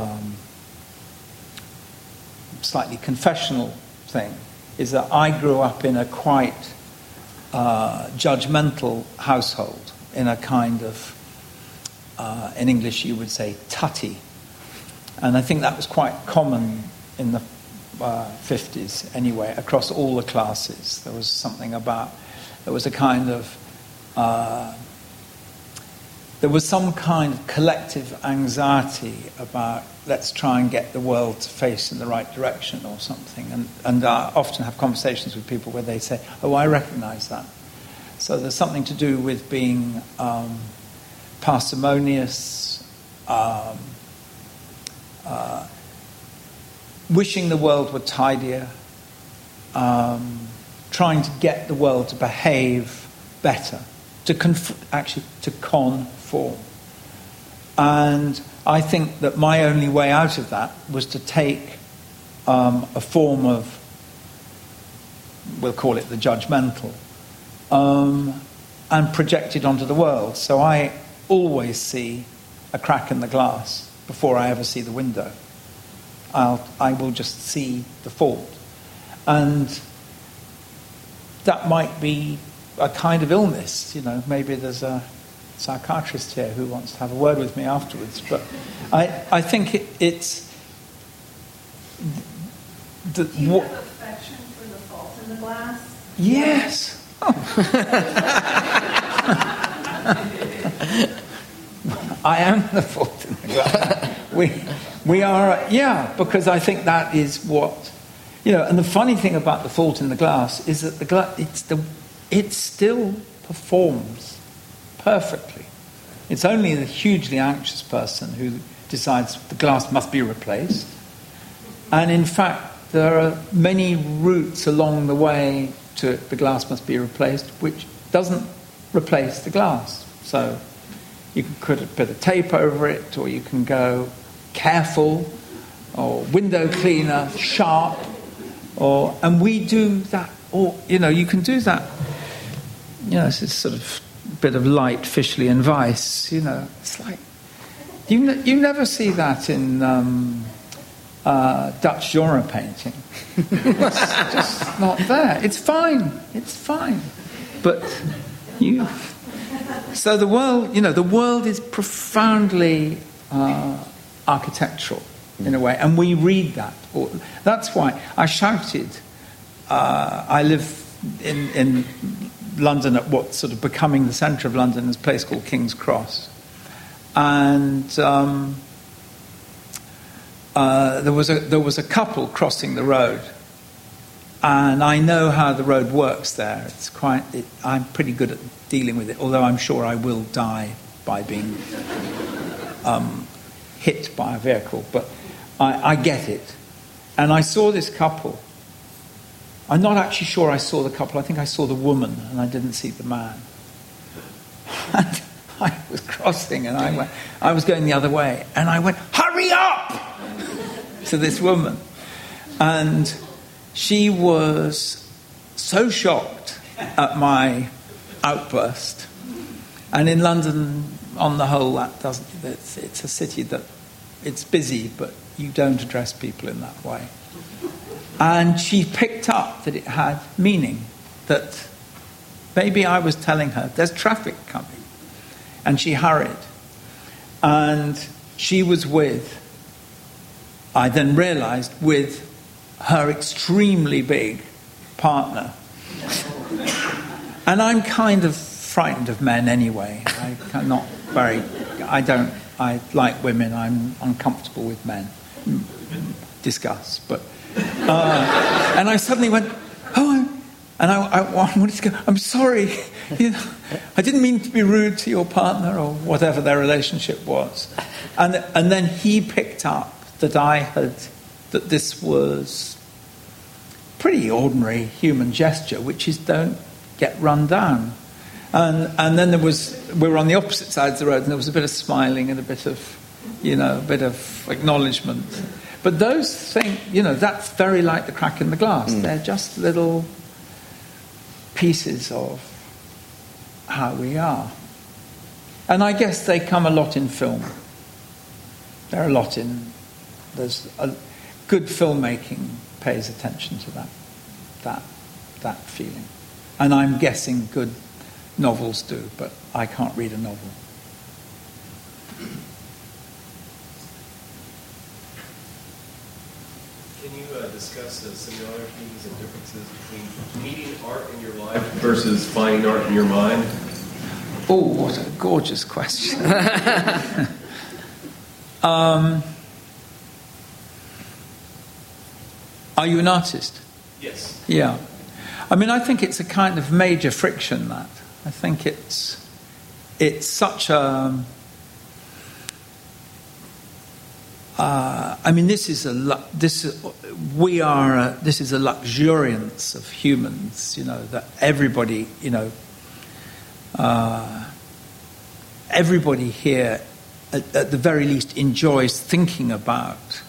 slightly confessional thing, is that I grew up in a quite judgmental household, in a kind of, in English you would say, tutty. And I think that was quite common in the 50s anyway, across all the classes. There was something about, there was a kind of, there was some kind of collective anxiety about, let's try and get the world to face in the right direction or something. And I often have conversations with people where they say, oh, I recognise that. So there's something to do with being parsimonious, wishing the world were tidier, trying to get the world to behave better, to conform. And I think that my only way out of that was to take a form of, we'll call it the judgmental, and project it onto the world. So I always see a crack in the glass before I ever see the window. I will just see the fault. And that might be a kind of illness, maybe there's a psychiatrist here who wants to have a word with me afterwards. But I think it's... Do you have affection for the fault in the glass? Yes. I am the fault in the glass. We are, because I think that is what, and the funny thing about the fault in the glass is that it still performs perfectly. It's only the hugely anxious person who decides the glass must be replaced. And in fact, there are many routes along the way to the glass must be replaced, which doesn't replace the glass. So you can put a bit of tape over it, or you can go careful, or window cleaner, sharp, and we do that. Or you can do that. It's this sort of bit of light Fischlian Weiss. It's like you never see that in Dutch genre painting. It's just not there. It's fine. But so the world, the world is profoundly architectural in a way, and we read that. That's why I shouted. I live in London, at what's sort of becoming the centre of London, is a place called King's Cross, and there was a couple crossing the road, and I know how the road works there. I'm pretty good at dealing with it, although I'm sure I will die by being hit by a vehicle. But I get it. And I saw this couple. I'm not actually sure I saw the couple. I think I saw the woman, and I didn't see the man. And I was crossing, and I was going the other way, and I went, "Hurry up!" to this woman. And she was so shocked at my outburst. And in London, on the whole, it's a city that it's busy, but you don't address people in that way. And she picked up that it had meaning, that maybe I was telling her, there's traffic coming. And she hurried. And she was I then realised, with her extremely big partner. And I'm kind of frightened of men anyway. I like women, I'm uncomfortable with men. Discuss, but... and I suddenly went, and I wanted to go, I'm sorry. I didn't mean to be rude to your partner, or whatever their relationship was. And then he picked up that this was pretty ordinary human gesture, which is don't get run down. And then we were on the opposite sides of the road, and there was a bit of smiling and a bit of acknowledgement. But those things, that's very like the crack in the glass. They're just little pieces of how we are. And I guess they come a lot in film. There's good filmmaking pays attention to that feeling. And I'm guessing good novels do, but I can't read a novel. Can you discuss the similarities and differences between needing art in your life versus finding art in your mind? Oh, what a gorgeous question. Are you an artist? Yes. Yeah. I mean, I think it's a kind of major friction, that. I think it's such a... this is a luxuriance of humans, that everybody, everybody here, at the very least, enjoys thinking about.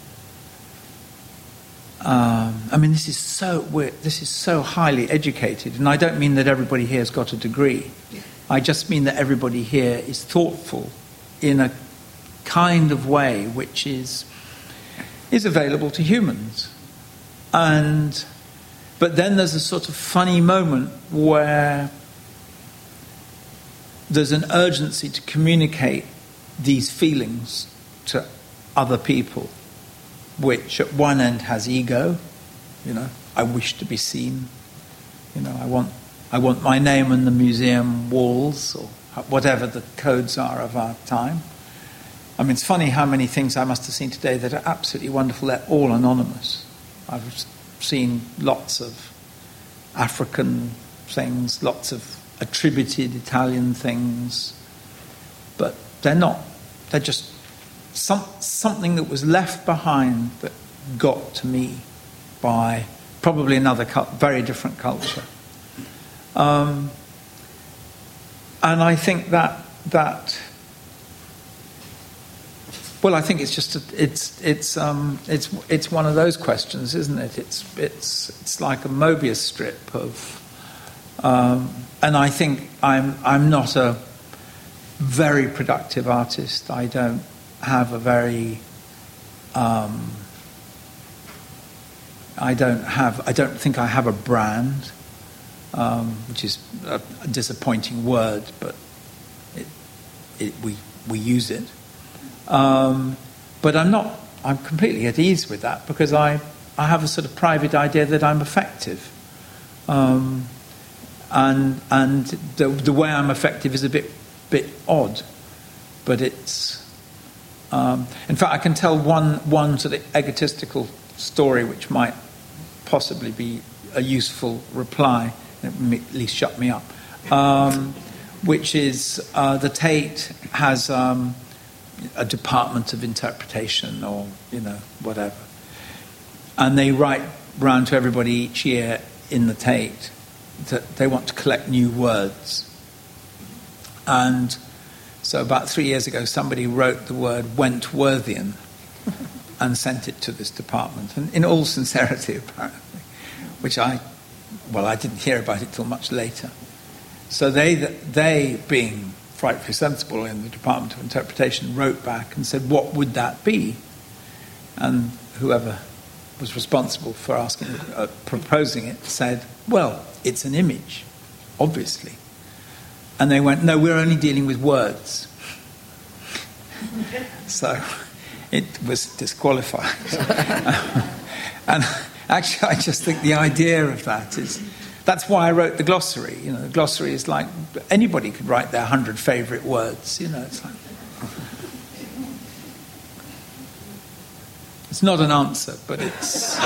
This is so highly educated, and I don't mean that everybody here has got a degree. I just mean that everybody here is thoughtful in a kind of way which is available to humans. But then there's a sort of funny moment where there's an urgency to communicate these feelings to other people, which at one end has ego, I wish to be seen, I want my name on the museum walls, or whatever the codes are of our time. It's funny how many things I must have seen today that are absolutely wonderful. They're all anonymous. I've seen lots of African things, lots of attributed Italian things, but they're not. They're just something that was left behind that got to me by probably another very different culture. And I think that well, I think it's just it's one of those questions, isn't it? It's like a Mobius strip of, and I think I'm not a very productive artist. I don't have a very I don't think I have a brand, which is a disappointing word, but we use it. But I'm completely at ease with that, because I have a sort of private idea that I'm effective. And the way I'm effective is a bit odd, but it's... in fact, I can tell one sort of egotistical story which might possibly be a useful reply, at least shut me up, which is the Tate has... a department of interpretation, or whatever, and they write round to everybody each year in the Tate that they want to collect new words. And so about 3 years ago, somebody wrote the word Wentworthian and sent it to this department, and in all sincerity, apparently, which I didn't hear about it till much later. So they being frightfully sensible in the Department of Interpretation, wrote back and said, what would that be? And whoever was responsible for proposing it said, well, it's an image, obviously. And they went, no, we're only dealing with words. So it was disqualified. And actually, I just think the idea of that is... That's why I wrote the glossary. The glossary is like, anybody could write their 100 favourite words. It's like... It's not an answer, but it's...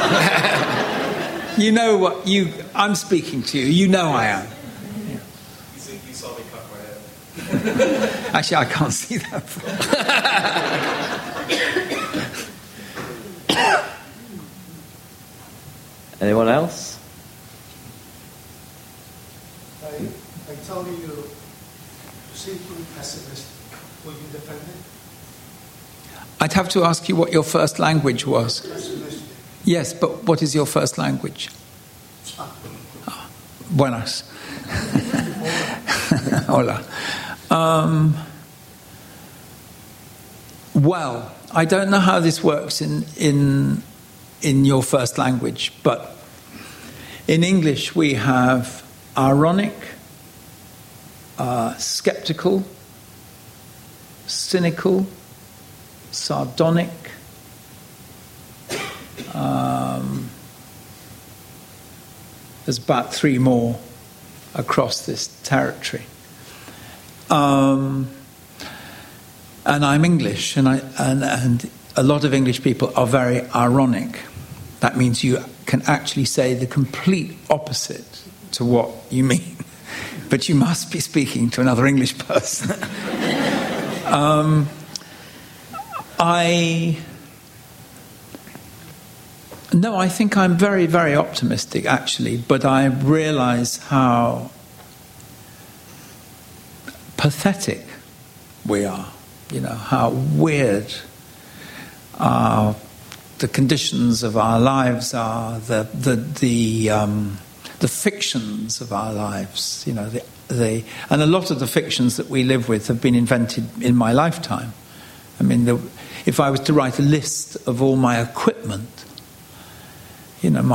I'm speaking to you. You know I am. You saw me cock my head. Actually, I can't see that. Anyone else? I tell you to seem to be pessimistic, will you defend it? I'd have to ask you what your first language was. Pessimistic. Yes, but what is your first language? Buenas. Hola. Well, I don't know how this works in your first language, but in English we have ironic, skeptical, cynical, sardonic, there's about 3 more across this territory. And I'm English, and a lot of English people are very ironic. That means you can actually say the complete opposite to what you mean, but you must be speaking to another English person. I think I'm very, very optimistic, actually, but I realise how pathetic we are. You know, how weird the conditions of our lives are, the fictions of our lives. You know, and a lot of the fictions that we live with have been invented in my lifetime. I mean, if I was to write a list of all my equipment, you know,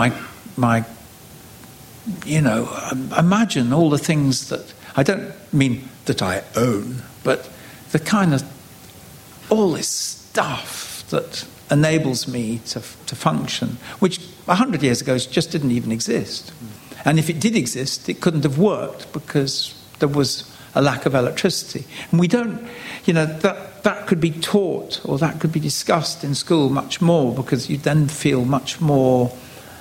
imagine all the things that, I don't mean that I own, but the kind of, all this stuff that enables me to function, which 100 years ago just didn't even exist. And if it did exist, it couldn't have worked because there was a lack of electricity. And we don't, you know, that could be taught or that could be discussed in school much more, because you then feel much more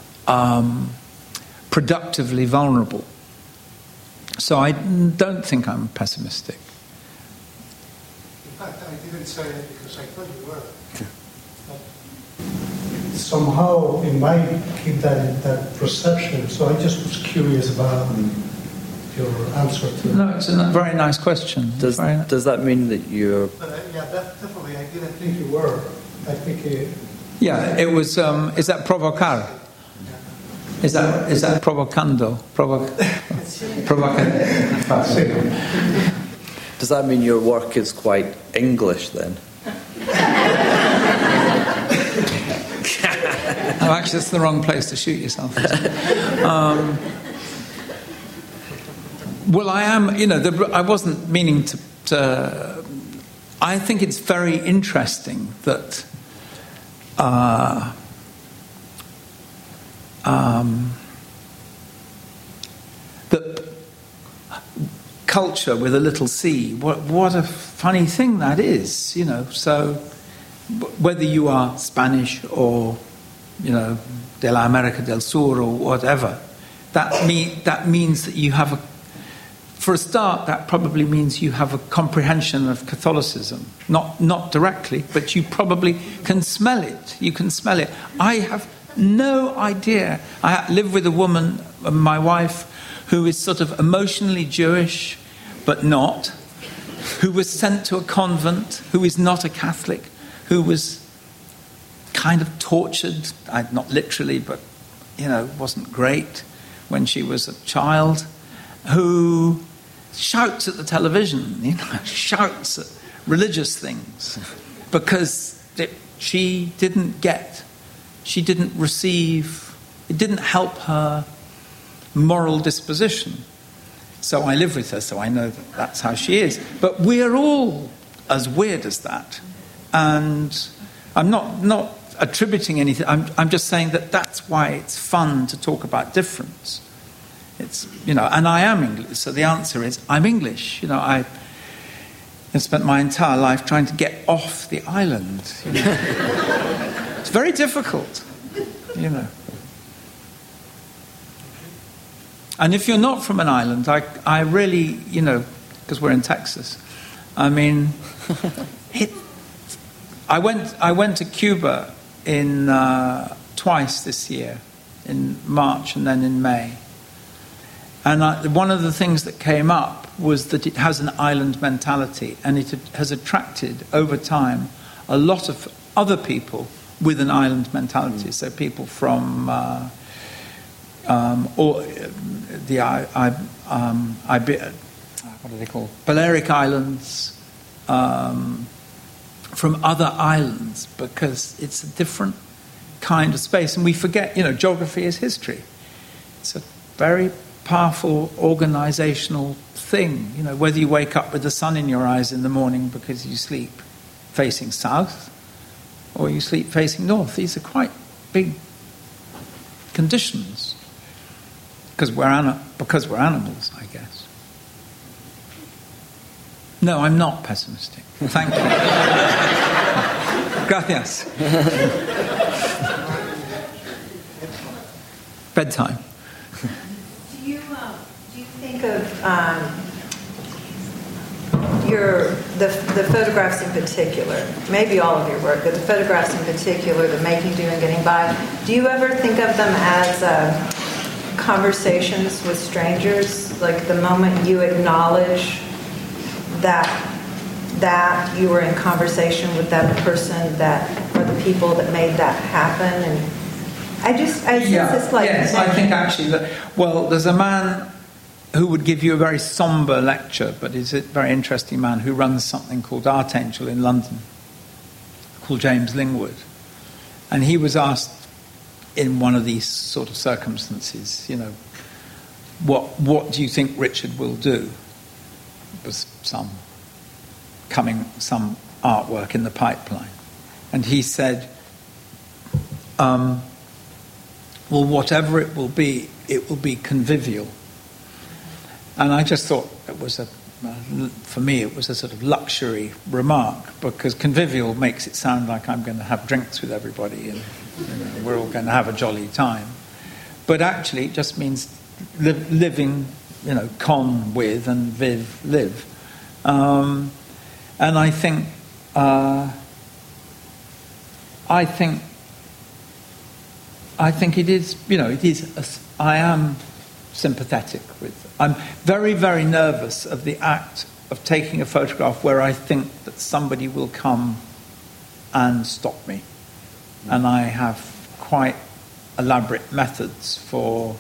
productively vulnerable. So I don't think I'm pessimistic. In fact, I didn't say it because I thought you were. But somehow it might keep that perception. So I just was curious about your answer to No, it's a very nice question. Does that mean that you're... definitely. I didn't think you were. I think it was... is that provocar? Is that provocando? Does that mean your work is quite English then? Oh, actually, that's the wrong place to shoot yourself. Well, I am, you know, I wasn't meaning to... I think it's very interesting that... that culture with a little c, what a funny thing that is, you know. So whether you are Spanish or, you know, de la America del Sur or whatever, that means that you have for a start, that probably means you have a comprehension of Catholicism. Not directly, but you probably can smell it. You can smell it. I have no idea. I live with a woman, my wife, who is sort of emotionally Jewish, but not, who was sent to a convent, who is not a Catholic, who was kind of tortured, not literally, but, you know, wasn't great when she was a child, who shouts at the television, you know, shouts at religious things, because she didn't receive, it didn't help her moral disposition. So I live with her, so I know that that's how she is. But we're all as weird as that. And I'm not attributing anything. I'm just saying that that's why it's fun to talk about difference. It's, you know, and I am English. So the answer is I'm English. You know, I have spent my entire life trying to get off the island. You know. It's very difficult, you know. And if you're not from an island, I really, you know, because we're in Texas, I mean, I went to Cuba in twice this year, in March and then in May. And one of the things that came up was that it has an island mentality, and it has attracted, over time, a lot of other people with an island mentality. So people from what are they called? Balearic Islands, from other islands, because it's a different kind of space. And we forget, geography is history. It's a very powerful organizational thing. Whether you wake up with the sun in your eyes in the morning because you sleep facing south or you sleep facing north, these are quite big conditions because we're animals, I guess. No, I'm not pessimistic. Thank you. Gracias. Bedtime. Do you think of the photographs in particular, maybe all of your work, but the photographs in particular, the making, doing, getting by, do you ever think of them as conversations with strangers? Like the moment you acknowledge that you were in conversation with that person or the people that made that happen, and I sense it's like... Yes, I think actually there's a man who would give you a very somber lecture, but he's a very interesting man who runs something called Art Angel in London, called James Lingwood. And he was asked in one of these sort of circumstances, what do you think Richard will do? It was some artwork in the pipeline. And he said, well, whatever it will be convivial. And I just thought for me, it was a sort of luxury remark, because convivial makes it sound like I'm going to have drinks with everybody and we're all going to have a jolly time. But actually, it just means living, con with and viv live. And I think it is, I am sympathetic with. I'm very, very nervous of the act of taking a photograph where I think that somebody will come and stop me. And I have quite elaborate methods for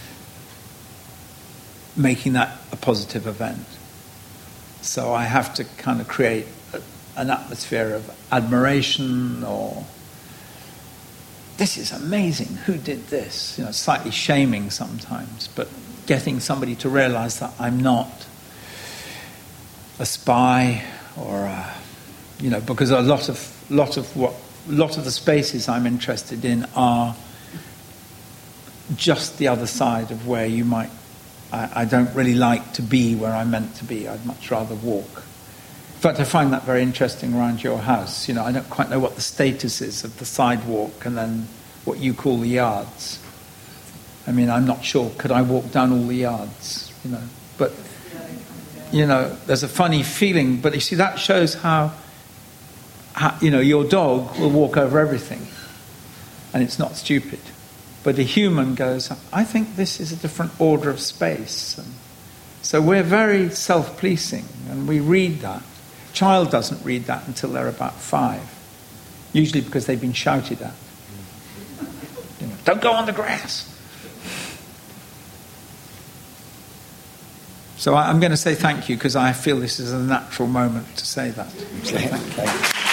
making that a positive event. So I have to kind of create an atmosphere of admiration, or this is amazing, who did this? Slightly shaming sometimes, but getting somebody to realize that I'm not a spy or because a lot of the spaces I'm interested in are just the other side of where you might. I don't really like to be where I'm meant to be. I'd much rather walk. In fact, I find that very interesting around your house. I don't quite know what the status is of the sidewalk and then what you call the yards. I mean, I'm not sure. Could I walk down all the yards? But there's a funny feeling. But you see, that shows how your dog will walk over everything, and it's not stupid. But a human goes, I think this is a different order of space. And so we're very self-policing, and we read that. A child doesn't read that until they're about 5, usually because they've been shouted at. Don't go on the grass. So I'm going to say thank you, because I feel this is a natural moment to say that. So thank you.